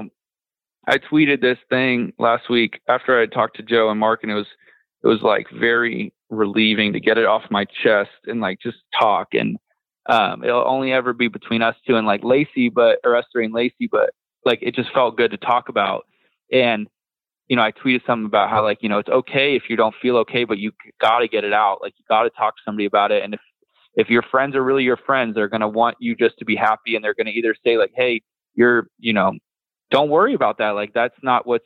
I tweeted this thing last week after I talked to Joe and Mark, and it was like very relieving to get it off my chest and like just talk. And it'll only ever be between us two and like Lacey, or us three and Lacey, but like it just felt good to talk about. And I tweeted something about how like, it's okay if you don't feel okay, but you got to get it out. Like, you got to talk to somebody about it. And if your friends are really your friends, they're going to want you just to be happy. And they're going to either say like, hey, you're, don't worry about that. Like, that's not what,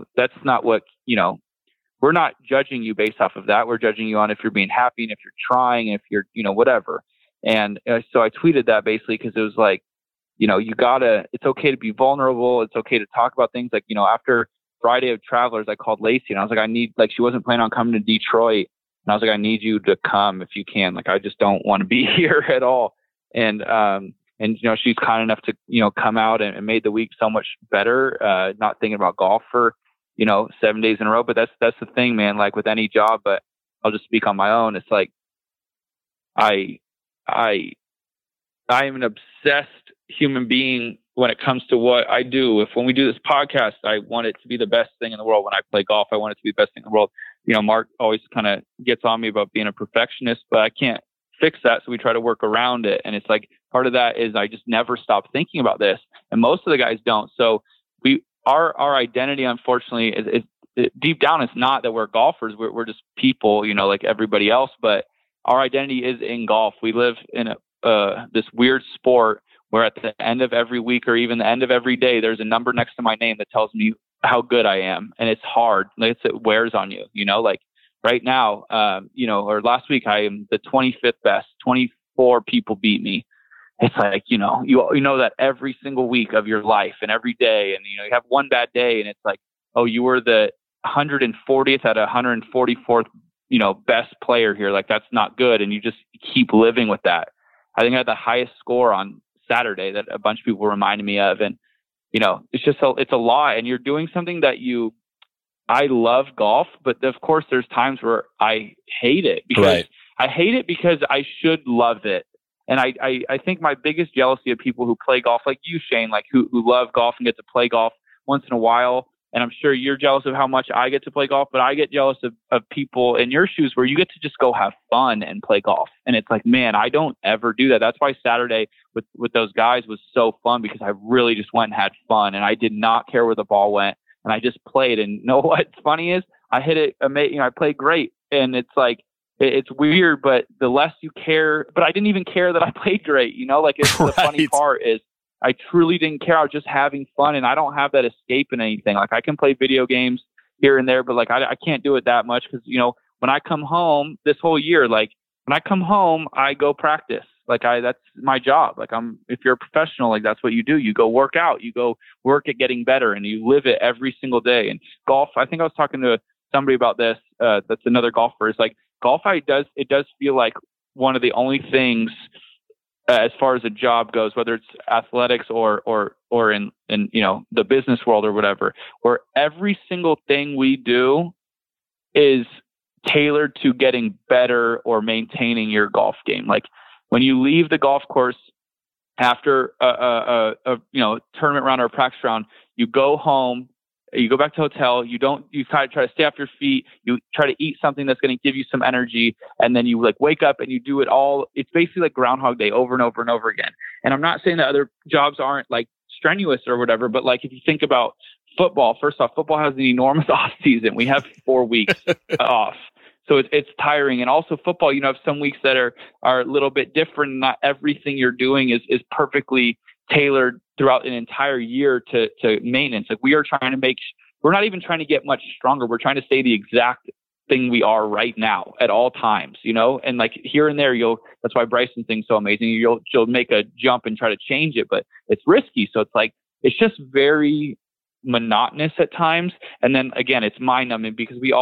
we're not judging you based off of that. We're judging you on if you're being happy and if you're trying, and if you're, whatever. And so I tweeted that basically because it was like, it's okay to be vulnerable. It's okay to talk about things like, after Friday of Travelers, I called Lacey and I was like, she wasn't planning on coming to Detroit. And I was like, I need you to come if you can. Like, I just don't want to be here at all. And she's kind enough to, come out and made the week so much better. Not thinking about golf for, 7 days in a row, but that's the thing, man, like with any job, but I'll just speak on my own. It's like, I am an obsessed human being when it comes to what I do. When we do this podcast, I want it to be the best thing in the world. When I play golf, I want it to be the best thing in the world. Mark always kind of gets on me about being a perfectionist, but I can't fix that. So we try to work around it. And it's like, part of that is I just never stop thinking about this. And most of the guys don't. So our identity, unfortunately, is deep down, it's not that we're golfers. We're just people, like everybody else, but our identity is in golf. We live in this weird sport where at the end of every week or even the end of every day, there's a number next to my name that tells me how good I am. And it's hard. It wears on you, like right now, or last week, I am the 25th best. 24 people beat me. It's like, you know that every single week of your life and every day, and, you have one bad day and it's like, oh, you were the 140th out of 144th, best player here. Like, that's not good. And you just keep living with that. I think I had the highest score on Saturday that a bunch of people reminded me of. And, it's a lot, and you're doing something that I love golf, but of course there's times where I hate it because I hate it because I should love it. And I think my biggest jealousy of people who play golf, like you, Shane, like who love golf and get to play golf once in a while. And I'm sure you're jealous of how much I get to play golf, but I get jealous of people in your shoes where you get to just go have fun and play golf. And it's like, man, I don't ever do that. That's why Saturday with those guys was so fun, because I really just went and had fun, and I did not care where the ball went, and I just played. And you know what's funny is I hit it amazing. I played great. And it's like, it's weird, but the less you care, but I didn't even care that I played great, like it's the funny part is I truly didn't care. I was just having fun, and I don't have that escape in anything. Like, I can play video games here and there, but like, I can't do it that much. Cause when I come home this whole year, like when I come home, I go practice. Like that's my job. Like if you're a professional, like that's what you do. You go work out, you go work at getting better, and you live it every single day. And golf, I think I was talking to somebody about this. That's another golfer. It's like, golf, it does feel like one of the only things as far as a job goes, whether it's athletics or in the business world or whatever, where every single thing we do is tailored to getting better or maintaining your golf game. Like when you leave the golf course after a tournament round or a practice round, you go home. You go back to the hotel, you try to stay off your feet, you try to eat something that's going to give you some energy, and then you like wake up and you do it all. It's basically like Groundhog Day over and over and over again. And I'm not saying that other jobs aren't like strenuous or whatever, but like if you think about football, first off, football has an enormous off season. We have 4 weeks off. So it's tiring. And also football, have some weeks that are a little bit different. Not everything you're doing is perfectly tailored throughout an entire year to maintenance. Like we are trying to we're not even trying to get much stronger. We're trying to stay the exact thing we are right now at all times, and like here and there, that's why Bryson thing's so amazing. You'll make a jump and try to change it, but it's risky. So it's like, it's just very monotonous at times. And then again, it's mind numbing because we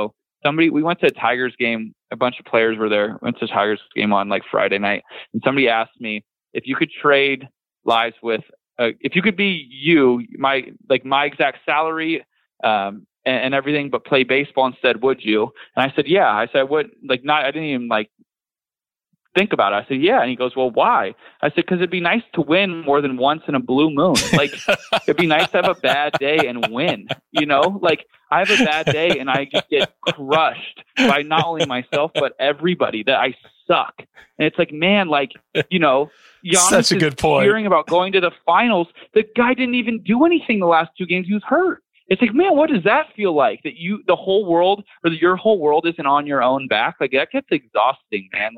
went to a Tigers game. A bunch of players were there, went to a Tigers game on like Friday night. And somebody asked me if you could trade lives with, if you could be my exact salary, and everything, but play baseball instead, would you? And I said, yeah. I said, I didn't even think about it. I said, yeah. And he goes, well, why? I said, because it'd be nice to win more than once in a blue moon. Like it'd be nice to have a bad day and win, like I have a bad day and I just get crushed by not only myself, but everybody that I suck. And it's like, man, Giannis such a good point. Hearing about going to the finals. The guy didn't even do anything the last 2 games. He was hurt. It's like, man, what does that feel like? That your whole world isn't on your own back? Like that gets exhausting, man. Like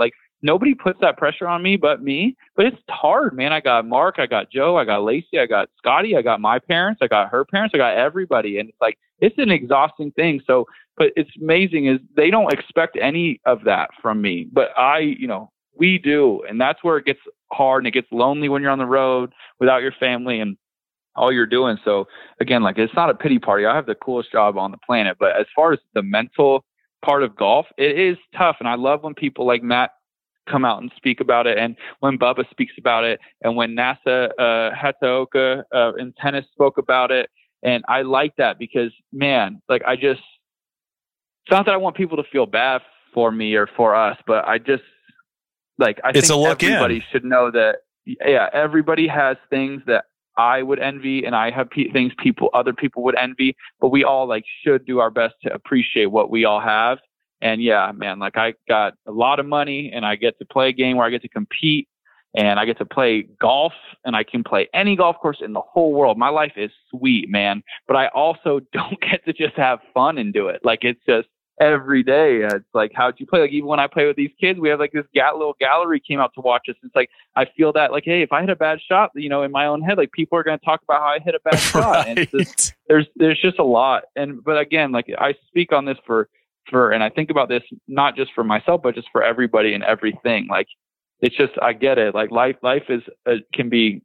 nobody puts that pressure on me but me. But it's hard, man. I got Mark, I got Joe, I got Lacey, I got Scotty, I got my parents, I got her parents, I got everybody. And it's like, it's an exhausting thing. So, but it's amazing is they don't expect any of that from me. But we do. And that's where it gets hard and it gets lonely when you're on the road without your family and all you're doing. So again, like, it's not a pity party. I have the coolest job on the planet. But as far as the mental part of golf, it is tough. And I love when people like Matt come out and speak about it, and when Bubba speaks about it, and when NASA Hataoka in tennis spoke about it. And I like that because, man, like, it's not that I want people to feel bad for me or for us, but I just, like, I think everybody should know that, everybody has things that I would envy, and I have things other people would envy, but we all, like, should do our best to appreciate what we all have. And yeah, man, like, I got a lot of money and I get to play a game where I get to compete and I get to play golf, and I can play any golf course in the whole world. My life is sweet, man. But I also don't get to just have fun and do it. Like, it's just every day. It's like, how'd you play? Like, even when I play with these kids, we have like this little gallery came out to watch us. It's like, I feel that, like, hey, if I hit a bad shot, in my own head, like, people are going to talk about how I hit a bad shot. And it's just, there's just a lot. But again, like, I speak on this and I think about this not just for myself, but just for everybody and everything. Like, it's just, I get it. Like, life is, it can be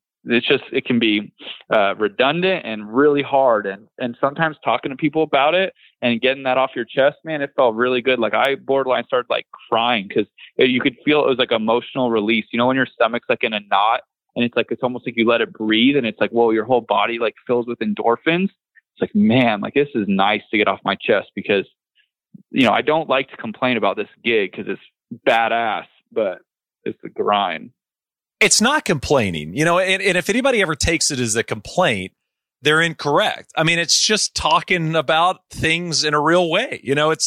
redundant and really hard. And sometimes talking to people about it and getting that off your chest, man, it felt really good. Like, I borderline started like crying because you could feel it was like emotional release. When your stomach's like in a knot and it's like, it's almost like you let it breathe and it's like, whoa, your whole body like fills with endorphins. It's like, man, like, this is nice to get off my chest because, I don't like to complain about this gig because it's badass, but it's the grind. It's not complaining, and if anybody ever takes it as a complaint, they're incorrect. I mean, it's just talking about things in a real way.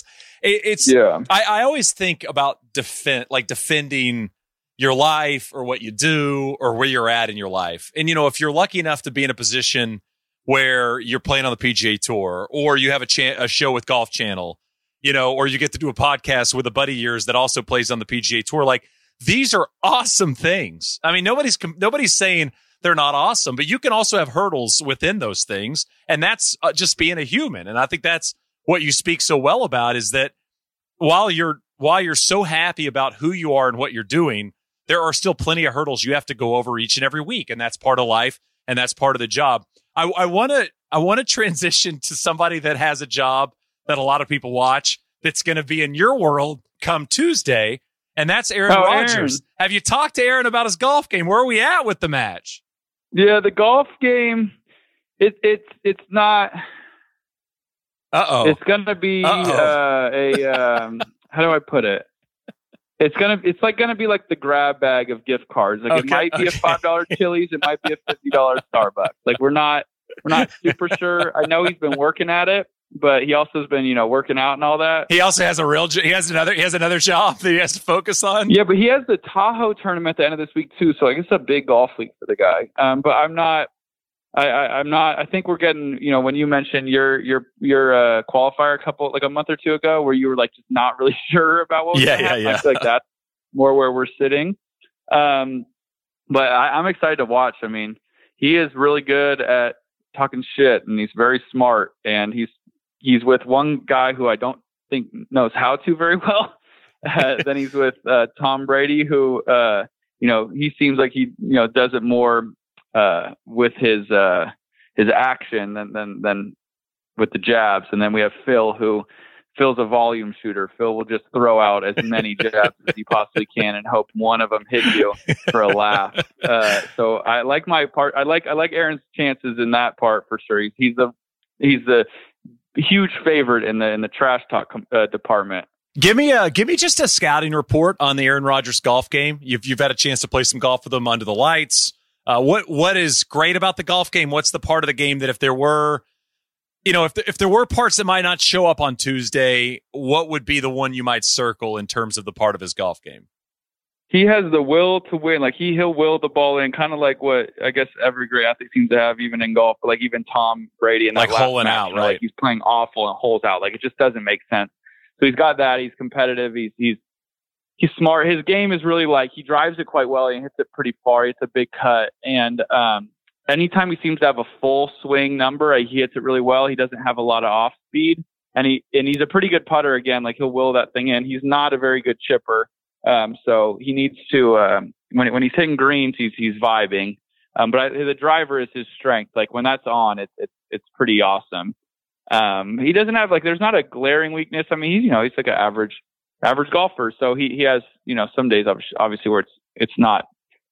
I always think about defending your life or what you do or where you're at in your life. And, if you're lucky enough to be in a position where you're playing on the PGA Tour or you have a show with Golf Channel, or you get to do a podcast with a buddy of yours that also plays on the PGA Tour, like, these are awesome things. I mean, nobody's saying they're not awesome, but you can also have hurdles within those things. And that's just being a human. And I think that's what you speak so well about, is that while you're so happy about who you are and what you're doing, there are still plenty of hurdles you have to go over each and every week. And that's part of life. And that's part of the job. I want to transition to somebody that has a job that a lot of people watch that's going to be in your world come Tuesday. And that's Aaron Rodgers. Aaron. Have you talked to Aaron about his golf game? Where are we at with the match? Yeah, the golf game, it's not. It's gonna be how do I put it? It's gonna be like the grab bag of gift cards. Like, it might be a $5 Chili's, it might be a $50 Starbucks. Like, we're not super sure. I know he's been working at it, but he also has been, working out and all that. He also has he has another job that he has to focus on. Yeah, but he has the Tahoe tournament at the end of this week too. So I guess it's a big golf week for the guy. But I'm not. I think we're getting. When you mentioned your qualifier a month or two ago, where you were like just not really sure about what was going to happen. I feel like that's more where we're sitting. But I'm excited to watch. I mean, he is really good at talking shit, and he's very smart, and he's with one guy who I don't think knows how to very well. Then he's with Tom Brady, who he seems like he does it more with his action than with the jabs. And then we have Phil's a volume shooter. Phil will just throw out as many jabs as he possibly can and hope one of them hits you for a laugh. So I like my part. I like Aaron's chances in that part for sure. He's the huge favorite in the trash talk department. Give me just a scouting report on the Aaron Rodgers golf game. You've had a chance to play some golf with him under the lights. What is great about the golf game? What's the part of the game that if there were parts that might not show up on Tuesday, what would be the one you might circle in terms of the part of his golf game? He has the will to win. Like, he'll will the ball in, kind of like what I guess every great athlete seems to have, even in golf. But like even Tom Brady in that like holing out, right? Like, he's playing awful and holes out. Like, it just doesn't make sense. So he's got that. He's competitive. He's he's smart. His game is really like, he drives it quite well. He hits it pretty far. It's a big cut. And anytime he seems to have a full swing number, he hits it really well. He doesn't have a lot of off speed. And he's a pretty good putter again. Like, he'll will that thing in. He's not a very good chipper. So he needs to, when he's hitting greens, he's vibing. But the driver is his strength. Like, when that's on, it's pretty awesome. He doesn't have, like, there's not a glaring weakness. I mean, he's like an average golfer. So he has, some days obviously where it's not,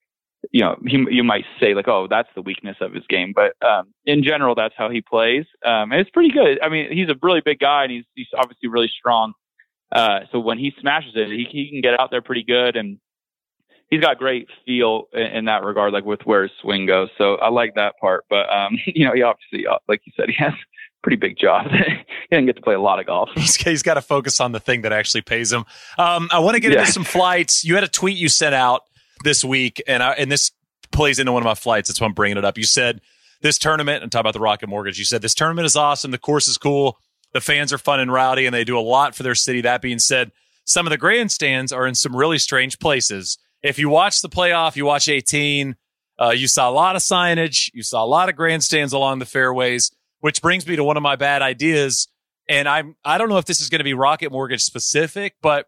you might say like, oh, that's the weakness of his game. But, in general, that's how he plays. And it's pretty good. I mean, he's a really big guy, and he's obviously really strong. So when he smashes it, he can get out there pretty good, and he's got great feel in that regard, like with where his swing goes. So I like that part. But, he obviously, like you said, he has a pretty big job. He didn't get to play a lot of golf. He's got to focus on the thing that actually pays him. I want to get into some flights. You had a tweet you sent out this week, and this plays into one of my flights. That's why I'm bringing it up. You said this tournament, and talk about the Rocket Mortgage. You said this tournament is awesome. The course is cool. The fans are fun and rowdy, and they do a lot for their city. That being said, some of the grandstands are in some really strange places. If you watch the playoff, you watch 18, you saw a lot of signage. You saw a lot of grandstands along the fairways, which brings me to one of my bad ideas. And I don't know if this is going to be Rocket Mortgage specific, but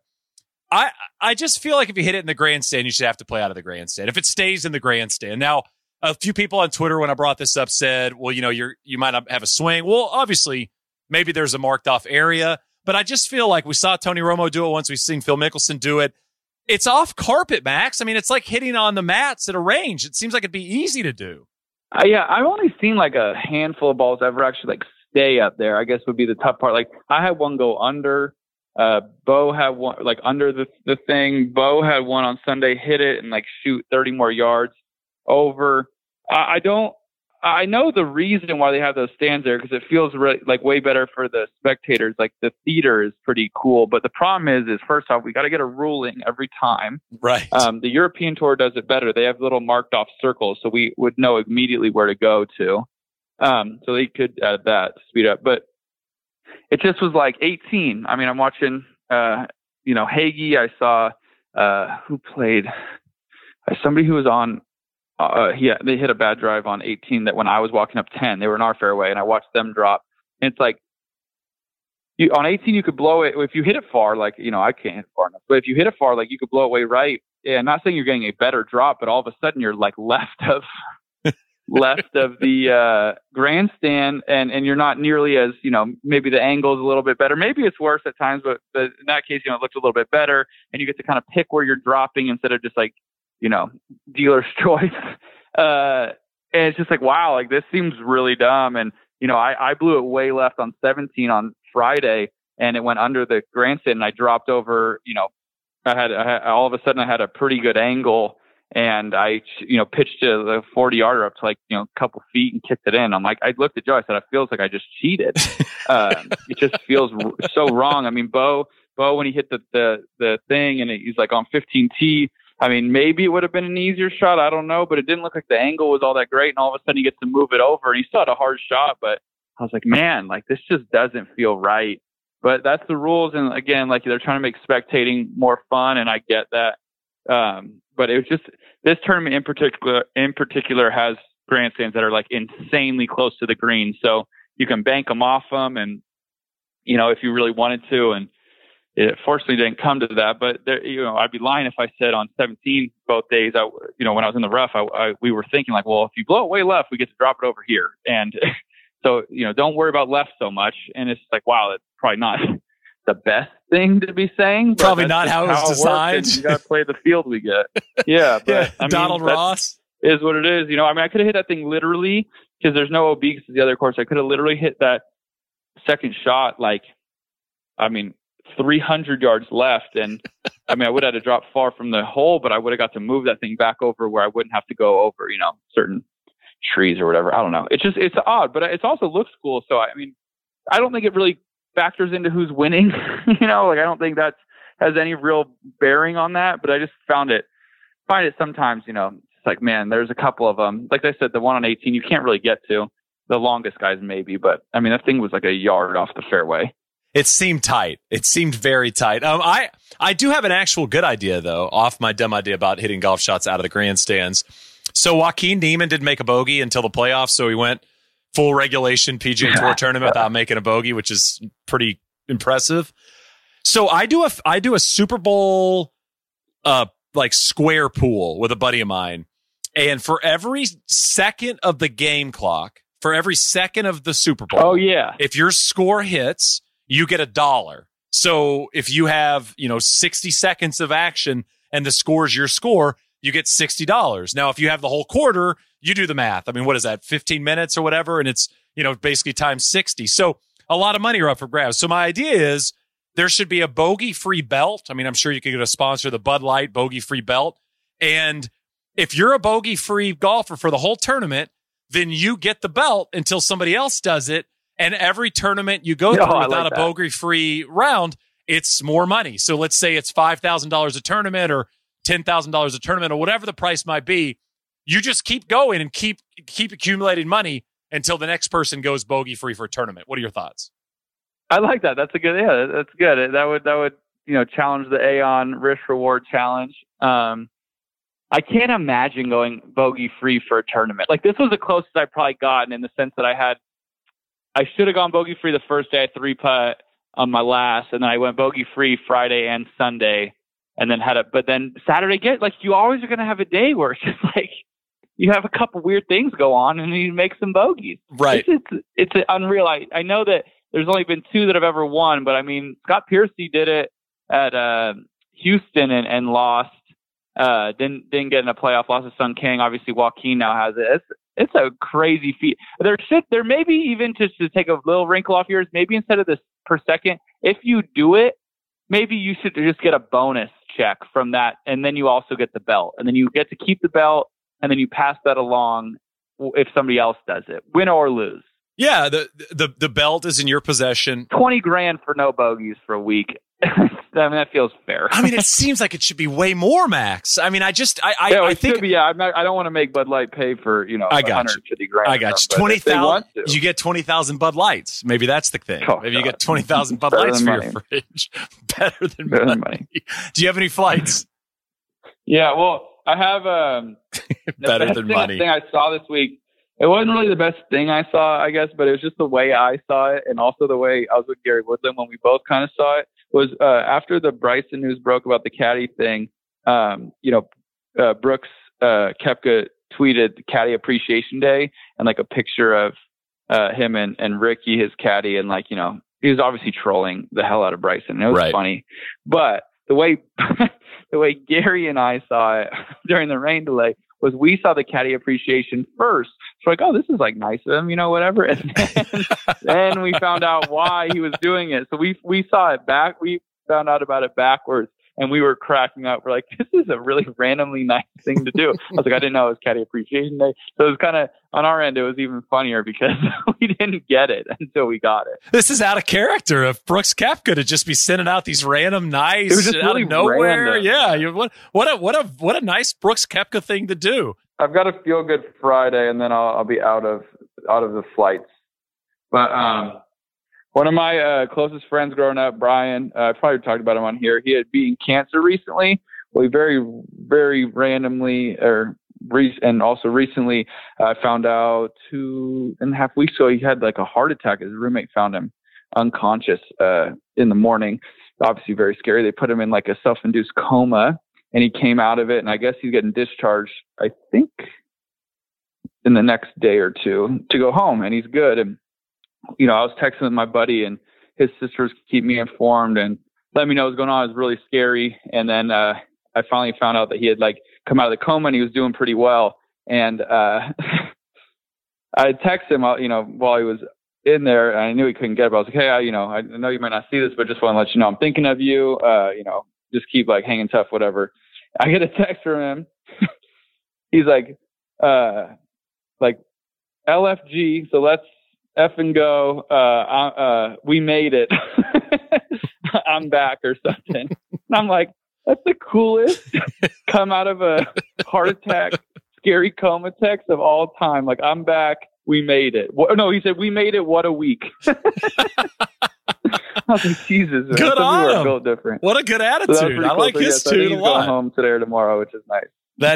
I just feel like if you hit it in the grandstand, you should have to play out of the grandstand. If it stays in the grandstand. Now, a few people on Twitter, when I brought this up, said, well, you might not have a swing. Well, obviously, maybe there's a marked off area, but I just feel like we saw Tony Romo do it once. We've seen Phil Mickelson do it. It's off carpet, Max. I mean, it's like hitting on the mats at a range. It seems like it'd be easy to do. Yeah, I've only seen like a handful of balls ever actually like stay up there, I guess would be the tough part. Like, I had one go under. Bo had one like under the thing. Bo had one on Sunday, hit it and like shoot 30 more yards over. I know the reason why they have those stands there, because it feels really, like, way better for the spectators. Like, the theater is pretty cool, but the problem is first off, we got to get a ruling every time. Right. The European Tour does it better. They have little marked off circles, so we would know immediately where to go to. So they could add that to speed up, but it just was like 18. I mean, I'm watching, Hagee. I saw, who played, somebody who was on, they hit a bad drive on 18 that when I was walking up 10, they were in our fairway, and I watched them drop. And it's like, on 18, you could blow it. If you hit it far, like, I can't hit far enough, but if you hit it far, like, you could blow it way right. Yeah, I'm not saying you're getting a better drop, but all of a sudden you're like left of the grandstand, and you're not nearly as, maybe the angle is a little bit better. Maybe it's worse at times, but in that case, it looks a little bit better, and you get to kind of pick where you're dropping instead of just like, dealer's choice. And it's just like, wow, like, this seems really dumb. And, I blew it way left on 17 on Friday, and it went under the grandstand, and I dropped over, I had all of a sudden I had a pretty good angle, and I, pitched to the 40-yarder up to like, a couple feet and kicked it in. I'm like, I looked at Joe, I said, it feels like I just cheated. It just feels so wrong. I mean, Bo, when he hit the thing and he's like on 15T, I mean, maybe it would have been an easier shot. I don't know, but it didn't look like the angle was all that great. And all of a sudden he gets to move it over, and he still had a hard shot, but I was like, man, like, this just doesn't feel right. But that's the rules. And again, like, they're trying to make spectating more fun, and I get that. But it was just, this tournament in particular has grandstands that are like insanely close to the green. So you can bank them off them, and, if you really wanted to, and it fortunately didn't come to that, but there, I'd be lying if I said on 17 both days, when I was in the rough, we were thinking like, well, if you blow it way left, we get to drop it over here. And so, don't worry about left so much. And it's like, wow, that's probably not the best thing to be saying. Probably not how it was designed. You got to play the field we get. Yeah. But, yeah. I mean, Donald Ross is what it is. I could have hit that thing literally, because there's no OB because of the other course. I could have literally hit that second shot, 300 yards left. And I would have had to drop far from the hole, but I would have got to move that thing back over where I wouldn't have to go over, certain trees or whatever. I don't know. It's odd, but it also looks cool. So, I don't think it really factors into who's winning, I don't think that has any real bearing on that, but I just find it sometimes, it's like, man, there's a couple of them. Like I said, the one on 18, you can't really get to. The longest guys maybe, but that thing was like a yard off the fairway. It seemed tight. It seemed very tight. I do have an actual good idea, though, off my dumb idea about hitting golf shots out of the grandstands. So Joaquin Niemann didn't make a bogey until the playoffs, so he went full regulation PGA Tour tournament without making a bogey, which is pretty impressive. So I do a Super Bowl like square pool with a buddy of mine, and for every second of the game clock, for every second of the Super Bowl, if your score hits, you get $1. So if you have 60 seconds of action and the score is your score, you get $60. Now, if you have the whole quarter, you do the math. I mean, what is that, 15 minutes or whatever? And it's, basically times 60. So a lot of money are up for grabs. So my idea is there should be a bogey-free belt. I mean, I'm sure you could get a sponsor, the Bud Light bogey-free belt. And if you're a bogey-free golfer for the whole tournament, then you get the belt until somebody else does it. And every tournament you go through without a bogey-free round, it's more money. So let's say it's $5,000 a tournament or $10,000 a tournament or whatever the price might be. You just keep going and keep accumulating money until the next person goes bogey free for a tournament. What are your thoughts? I like that. That's a good. Yeah, that's good. That would challenge the Aon risk reward challenge. I can't imagine going bogey free for a tournament. Like, this was the closest I've probably gotten, in the sense that I should have gone bogey free the first day. I 3-putt on my last, and then I went bogey free Friday and Sunday. And then but then Saturday, you always are going to have a day where it's just like you have a couple weird things go on and you make some bogeys. Right. It's unreal. I know that there's only been 2 that have ever won, but I mean, Scott Piercy did it at Houston and lost. Didn't get in a playoff, lost to Sun King. Obviously, Joaquin now has it. It's a crazy feat. There may be, even to take a little wrinkle off yours, maybe instead of this per second, if you do it, maybe you should just get a bonus check from that, and then you also get the belt, and then you get to keep the belt, and then you pass that along if somebody else does it, win or lose. Yeah, the belt is in your possession. $20,000 for no bogeys for a week. I mean, that feels fair. I mean, it seems like it should be way more, Max. I mean, I think should be, I don't want to make Bud Light pay for I got $150,000. I got you. 20,000. You get 20,000 Bud Lights. Maybe that's the thing. Oh, maybe you get 20,000 Bud Lights for your fridge. Better than money. Do you have any flights? Yeah, well, I have better than money. Thing I saw this week. It wasn't really the best thing I saw, I guess, but it was just the way I saw it, and also the way I was with Gary Woodland when we both kind of saw it. Was after the Bryson news broke about the caddy thing, Brooks Koepka tweeted Caddy Appreciation Day, and like a picture of him and Ricky, his caddy, and he was obviously trolling the hell out of Bryson. It was funny, but the way Gary and I saw it during the rain delay was we saw the caddy appreciation first. So like, oh, this is like nice of him, whatever. And then we found out why he was doing it. So we saw it back. We found out about it backwards, and we were cracking up. We're like, this is a really randomly nice thing to do. I was like, I didn't know it was caddy appreciation day. So it was kind of, on our end, it was even funnier because we didn't get it until we got it. This is out of character of Brooks Koepka to just be sending out these random nice, it was just out really of nowhere. Random. Yeah. What a nice Brooks Koepka thing to do. I've got a feel good Friday, and then I'll be out of the flights. But one of my closest friends growing up, Brian, I probably talked about him on here. He had beaten cancer recently. Well, he very, very randomly, and also recently, I found out 2.5 weeks ago he had like a heart attack. His roommate found him unconscious in the morning. Obviously, very scary. They put him in like a self-induced coma. And he came out of it, and I guess he's getting discharged, I think, in the next day or two to go home, and he's good. And, I was texting with my buddy, and his sisters keep me informed and let me know what's going on. It was really scary. And then I finally found out that he had, come out of the coma, and he was doing pretty well. And I texted him, while he was in there, and I knew he couldn't get it, but I was like, hey, I know you might not see this, but just want to let you know I'm thinking of you, just keep hanging tough, whatever. I get a text from him. He's like LFG. So let's F and go. We made it. I'm back or something. And I'm like, that's the coolest come out of a heart attack, scary coma text of all time. Like, I'm back. We made it. No, he said, we made it. What a week. was like, Jesus, man. Good on him. Built different. What a good attitude. So I like his tune a lot. Going home today or tomorrow, which is nice.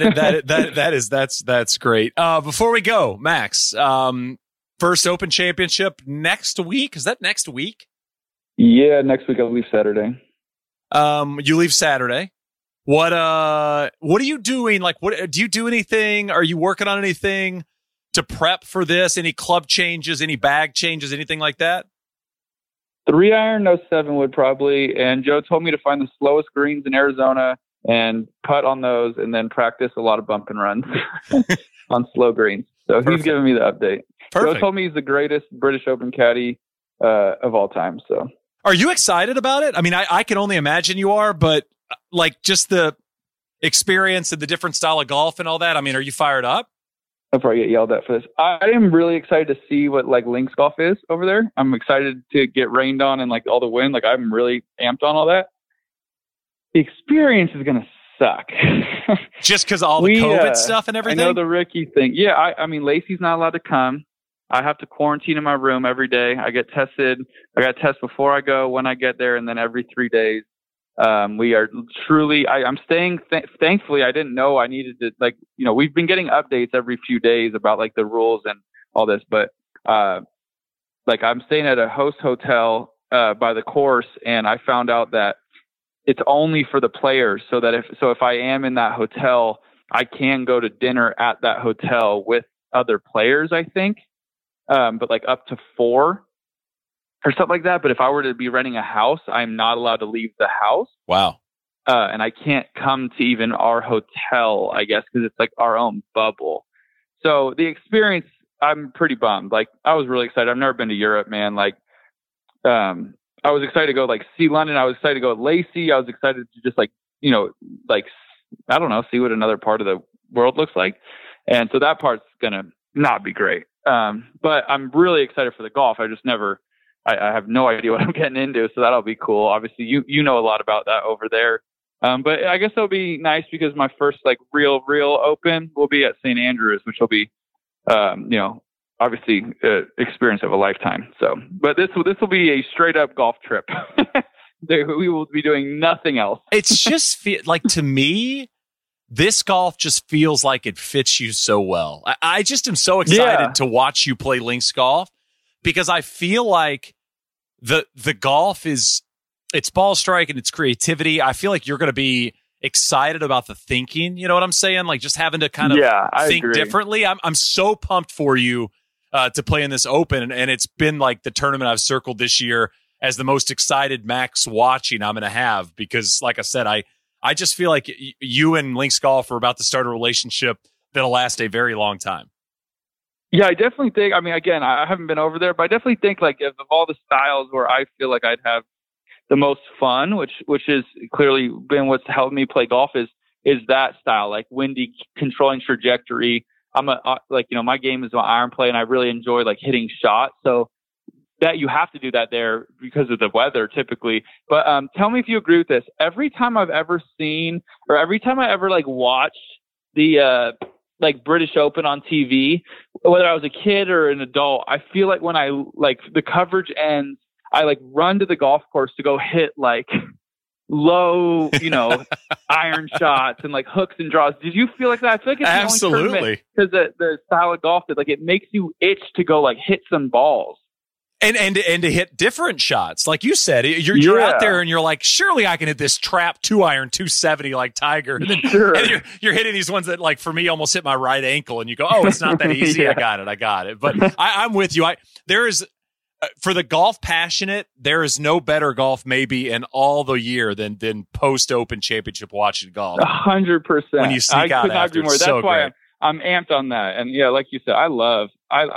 That's great. Before we go, Max, first Open Championship next week. Is that next week? Yeah, next week I'll leave Saturday. You leave Saturday. What are you doing? Like, what do you do anything? Are you working on anything to prep for this? Any club changes, any bag changes, anything like that? 3-iron, no 7-wood probably. And Joe told me to find the slowest greens in Arizona and putt on those and then practice a lot of bump and runs on slow greens. So He's giving me the update. Perfect. Joe told me he's the greatest British Open caddy of all time. So are you excited about it? I mean, I can only imagine you are, but like just the experience and the different style of golf and all that. I mean, are you fired up? I'll probably get yelled at for this. I am really excited to see what like links golf is over there. I'm excited to get rained on and like all the wind. Like I'm really amped on all that. The experience is going to suck. Just because of all the COVID stuff and everything? I know the Ricky thing. Yeah, I mean, Lacey's not allowed to come. I have to quarantine in my room every day. I get tested. I got tested before I go, when I get there, and then every 3 days. We are truly, I'm staying, thankfully, I didn't know I needed to, like, you know, we've been getting updates every few days about like the rules and all this, but, like I'm staying at a host hotel, by the course, and I found out that it's only for the players. So that if I am in that hotel, I can go to dinner at that hotel with other players, I think. But like up to 4 or something like that. But if I were to be renting a house, I'm not allowed to leave the house. Wow. And I can't come to even our hotel, I guess, because it's like our own bubble. So the experience, I'm pretty bummed. Like I was really excited. I've never been to Europe, man. Like, I was excited to go like see London. I was excited to go to Lacey. I was excited to just like, you know, like, I don't know, see what another part of the world looks like. And so that part's going to not be great. But I'm really excited for the golf. I just never, I have no idea what I'm getting into. So that'll be cool. Obviously you know a lot about that over there. But I guess it'll be nice because my first like real Open will be at St. Andrews, which will be, you know, obviously experience of a lifetime. So, but this will be a straight up golf trip. We will be doing nothing else. It's just like, to me, this golf just feels like it fits you so well. I just am so excited to watch you play links golf because I feel like the golf is, it's ball strike and it's creativity. I feel like you're going to be excited about the thinking. You know what I'm saying? Like just having to kind of think differently. I'm so pumped for you to play in this Open. And it's been like the tournament I've circled this year as the most excited Max watching I'm going to have, because like I said, I just feel like you and links golf are about to start a relationship that'll last a very long time. Yeah, I definitely think, I mean, again, I haven't been over there, but I definitely think like of all the styles where I feel like I'd have the most fun, which has clearly been what's helped me play golf is that style, like windy, controlling trajectory. I'm like, you know, my game is my iron play and I really enjoy like hitting shots. So that you have to do that there because of the weather typically. But tell me if you agree with this. Every time I've ever seen, or every time I ever like watched the like British Open on TV, whether I was a kid or an adult, I feel like when I like the coverage ends, I like run to the golf course to go hit like low, you know, iron shots and like hooks and draws. Did you feel like that? I feel like it's absolutely, because the style of golf that like it makes you itch to go like hit some balls. And to hit different shots. Like you said, you're out there and you're like, surely I can hit this trap 2-iron 270 like Tiger. And then and you're hitting these ones that like for me almost hit my right ankle and you go, oh, it's not that easy. I got it. But I'm with you. There is, for the golf passionate, there is no better golf maybe in all the year than post Open Championship watching golf. 100%. When you sneak out after, it's so That's why great. I'm amped on that. And yeah, like you said, I love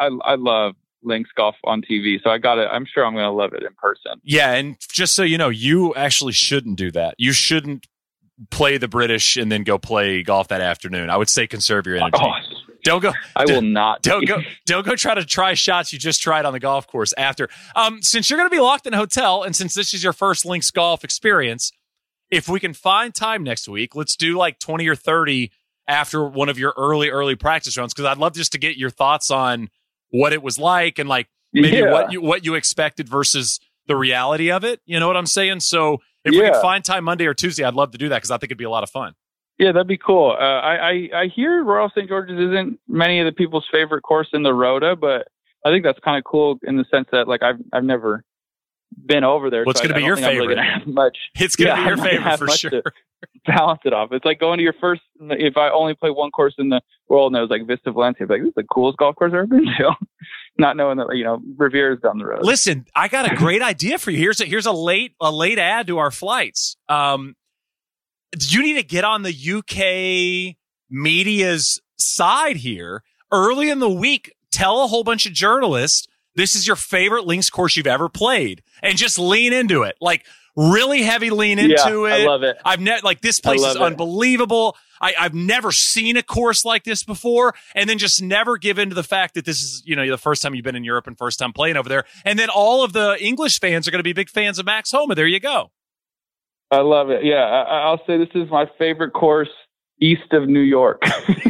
links golf on TV. So I'm sure I'm going to love it in person. Yeah. And just so you know, you actually shouldn't do that. You shouldn't play the British and then go play golf that afternoon. I would say conserve your energy. Don't go. I will not. Don't go try shots you just tried on the golf course after. Since you're going to be locked in a hotel, and since this is your first links golf experience, if we can find time next week, let's do like 20 or 30 after one of your early practice runs, because I'd love just to get your thoughts on what it was like and like maybe what you expected versus the reality of it. You know what I'm saying? So if we can find time Monday or Tuesday, I'd love to do that because I think it'd be a lot of fun. Yeah, that'd be cool. I hear Royal St. George's isn't many of the people's favorite course in the Rota, but I think that's kind of cool in the sense that like I've never been over there. Well, it's going to be your favorite. It's going to be your favorite for sure. Balance it off. It's like going to your first. If I only play one course in the world and it was like Vista Valencia, like this is the coolest golf course I've ever been to. Not knowing that Revere is down the road. Listen, I got a great idea for you. Here's a late add to our flights. You need to get on the UK media's side here early in the week. Tell a whole bunch of journalists this is your favorite links course you've ever played, and just lean into it. Like really heavy lean into it. I love it. I've never this place is unbelievable. I've never seen a course like this before, and then just never give in to the fact that this is the first time you've been in Europe and first time playing over there, and then all of the English fans are going to be big fans of Max Homa. There you go. I love it. Yeah, I'll say this is my favorite course east of New York.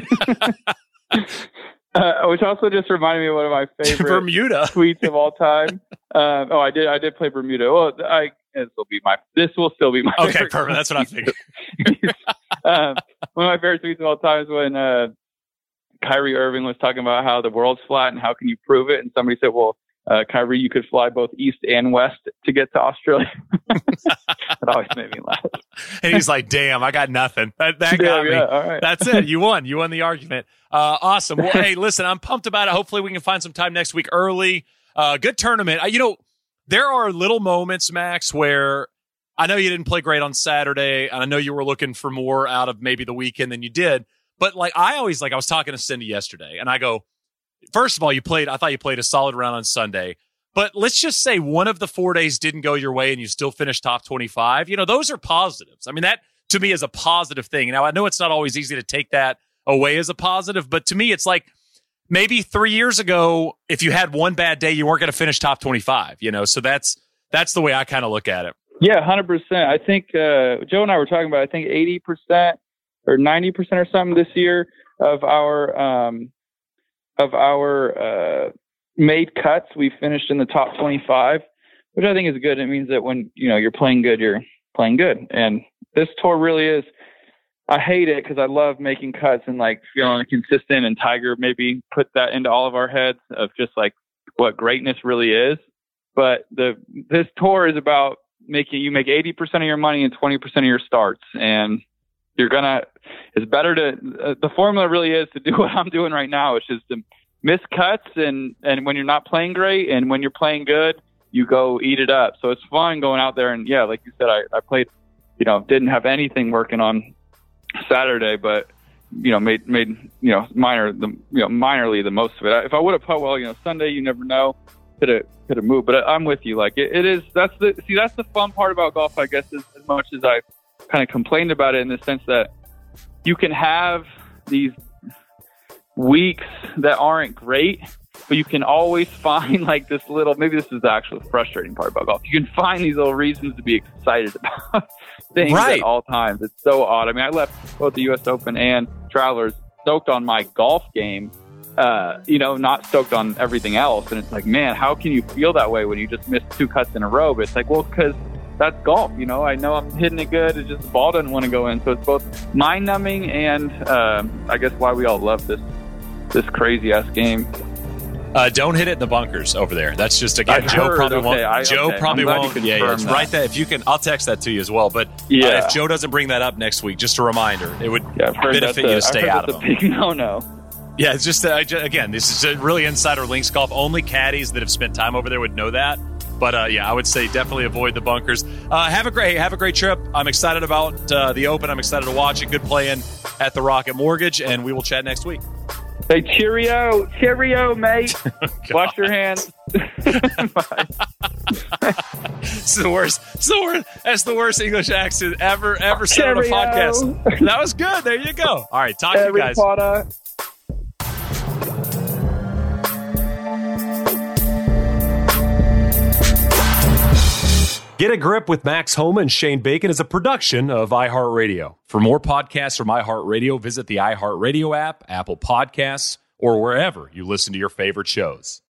Which also just reminded me of one of my favorite Bermuda tweets of all time. I did play Bermuda. Well, this will still be my okay, favorite. Perfect. That's what I figured. One of my favorite tweets of all time is when Kyrie Irving was talking about how the world's flat and how can you prove it, and somebody said, "Well, Kyrie, you could fly both east and west to get to Australia." That always made me laugh. And he's like, "Damn, I got nothing. That got me. All right. That's it. You won. You won the argument." Awesome. Well, hey, listen, I'm pumped about it. Hopefully, we can find some time next week early. Good tournament. There are little moments, Max, where I know you didn't play great on Saturday, and I know you were looking for more out of maybe the weekend than you did. But I was talking to Cindy yesterday, and I go, first of all, I thought you played a solid round on Sunday. But let's just say one of the 4 days didn't go your way and you still finished top 25. Those are positives. I mean, that to me is a positive thing. Now, I know it's not always easy to take that away as a positive, but to me, it's like maybe 3 years ago, if you had one bad day, you weren't going to finish top 25, So that's the way I kind of look at it. Yeah, 100%. I think Joe and I were talking about, I think 80% or 90% or something this year of our made cuts, we finished in the top 25, which I think is good. It means that when you're playing good, you're playing good. And this tour really is. I hate it because I love making cuts and feeling consistent. And Tiger maybe put that into all of our heads of just what greatness really is. But this tour is about you make 80% of your money and 20% of your starts, and it's better to. The formula really is to do what I'm doing right now, which is to miss cuts and when you're not playing great, and when you're playing good, you go eat it up. So it's fun going out there, and yeah, like you said, I played, didn't have anything working on Saturday, but made minorly the most of it. If I would have put well, Sunday, you never know, could have moved. But I'm with you. It is. That's the fun part about golf, I guess, as much as I kind of complained about it in the sense that you can have these weeks that aren't great, but you can always find this little, maybe this is the actual frustrating part about golf. You can find these little reasons to be excited about things at all times. It's so odd. I mean, I left both the US Open and Travelers stoked on my golf game, not stoked on everything else. And it's like, man, how can you feel that way when you just miss 2 cuts in a row? But it's like, well, because that's golf. I know I'm hitting it good. It's just the ball doesn't want to go in. So it's both mind numbing and I guess why we all love this crazy ass game. Don't hit it in the bunkers over there. That's just again, Joe probably won't. Joe probably won't. Yeah, it's right there. If you can, I'll text that to you as well. But if Joe doesn't bring that up next week, just a reminder, it would benefit you to stay out of them. Big no. Yeah, it's just again, this is really insider links golf. Only caddies that have spent time over there would know that. But I would say definitely avoid the bunkers. Have a great trip. I'm excited about the Open. I'm excited to watch it. Good playing at the Rocket Mortgage, and we will chat next week. Hey, cheerio, mate. Wash your hands. Bye. It's the worst. That's the worst English accent ever said on a podcast. That was good. There you go. All right, talk to you guys. Potter. Get a Grip with Max Homa and Shane Bacon is a production of iHeartRadio. For more podcasts from iHeartRadio, visit the iHeartRadio app, Apple Podcasts, or wherever you listen to your favorite shows.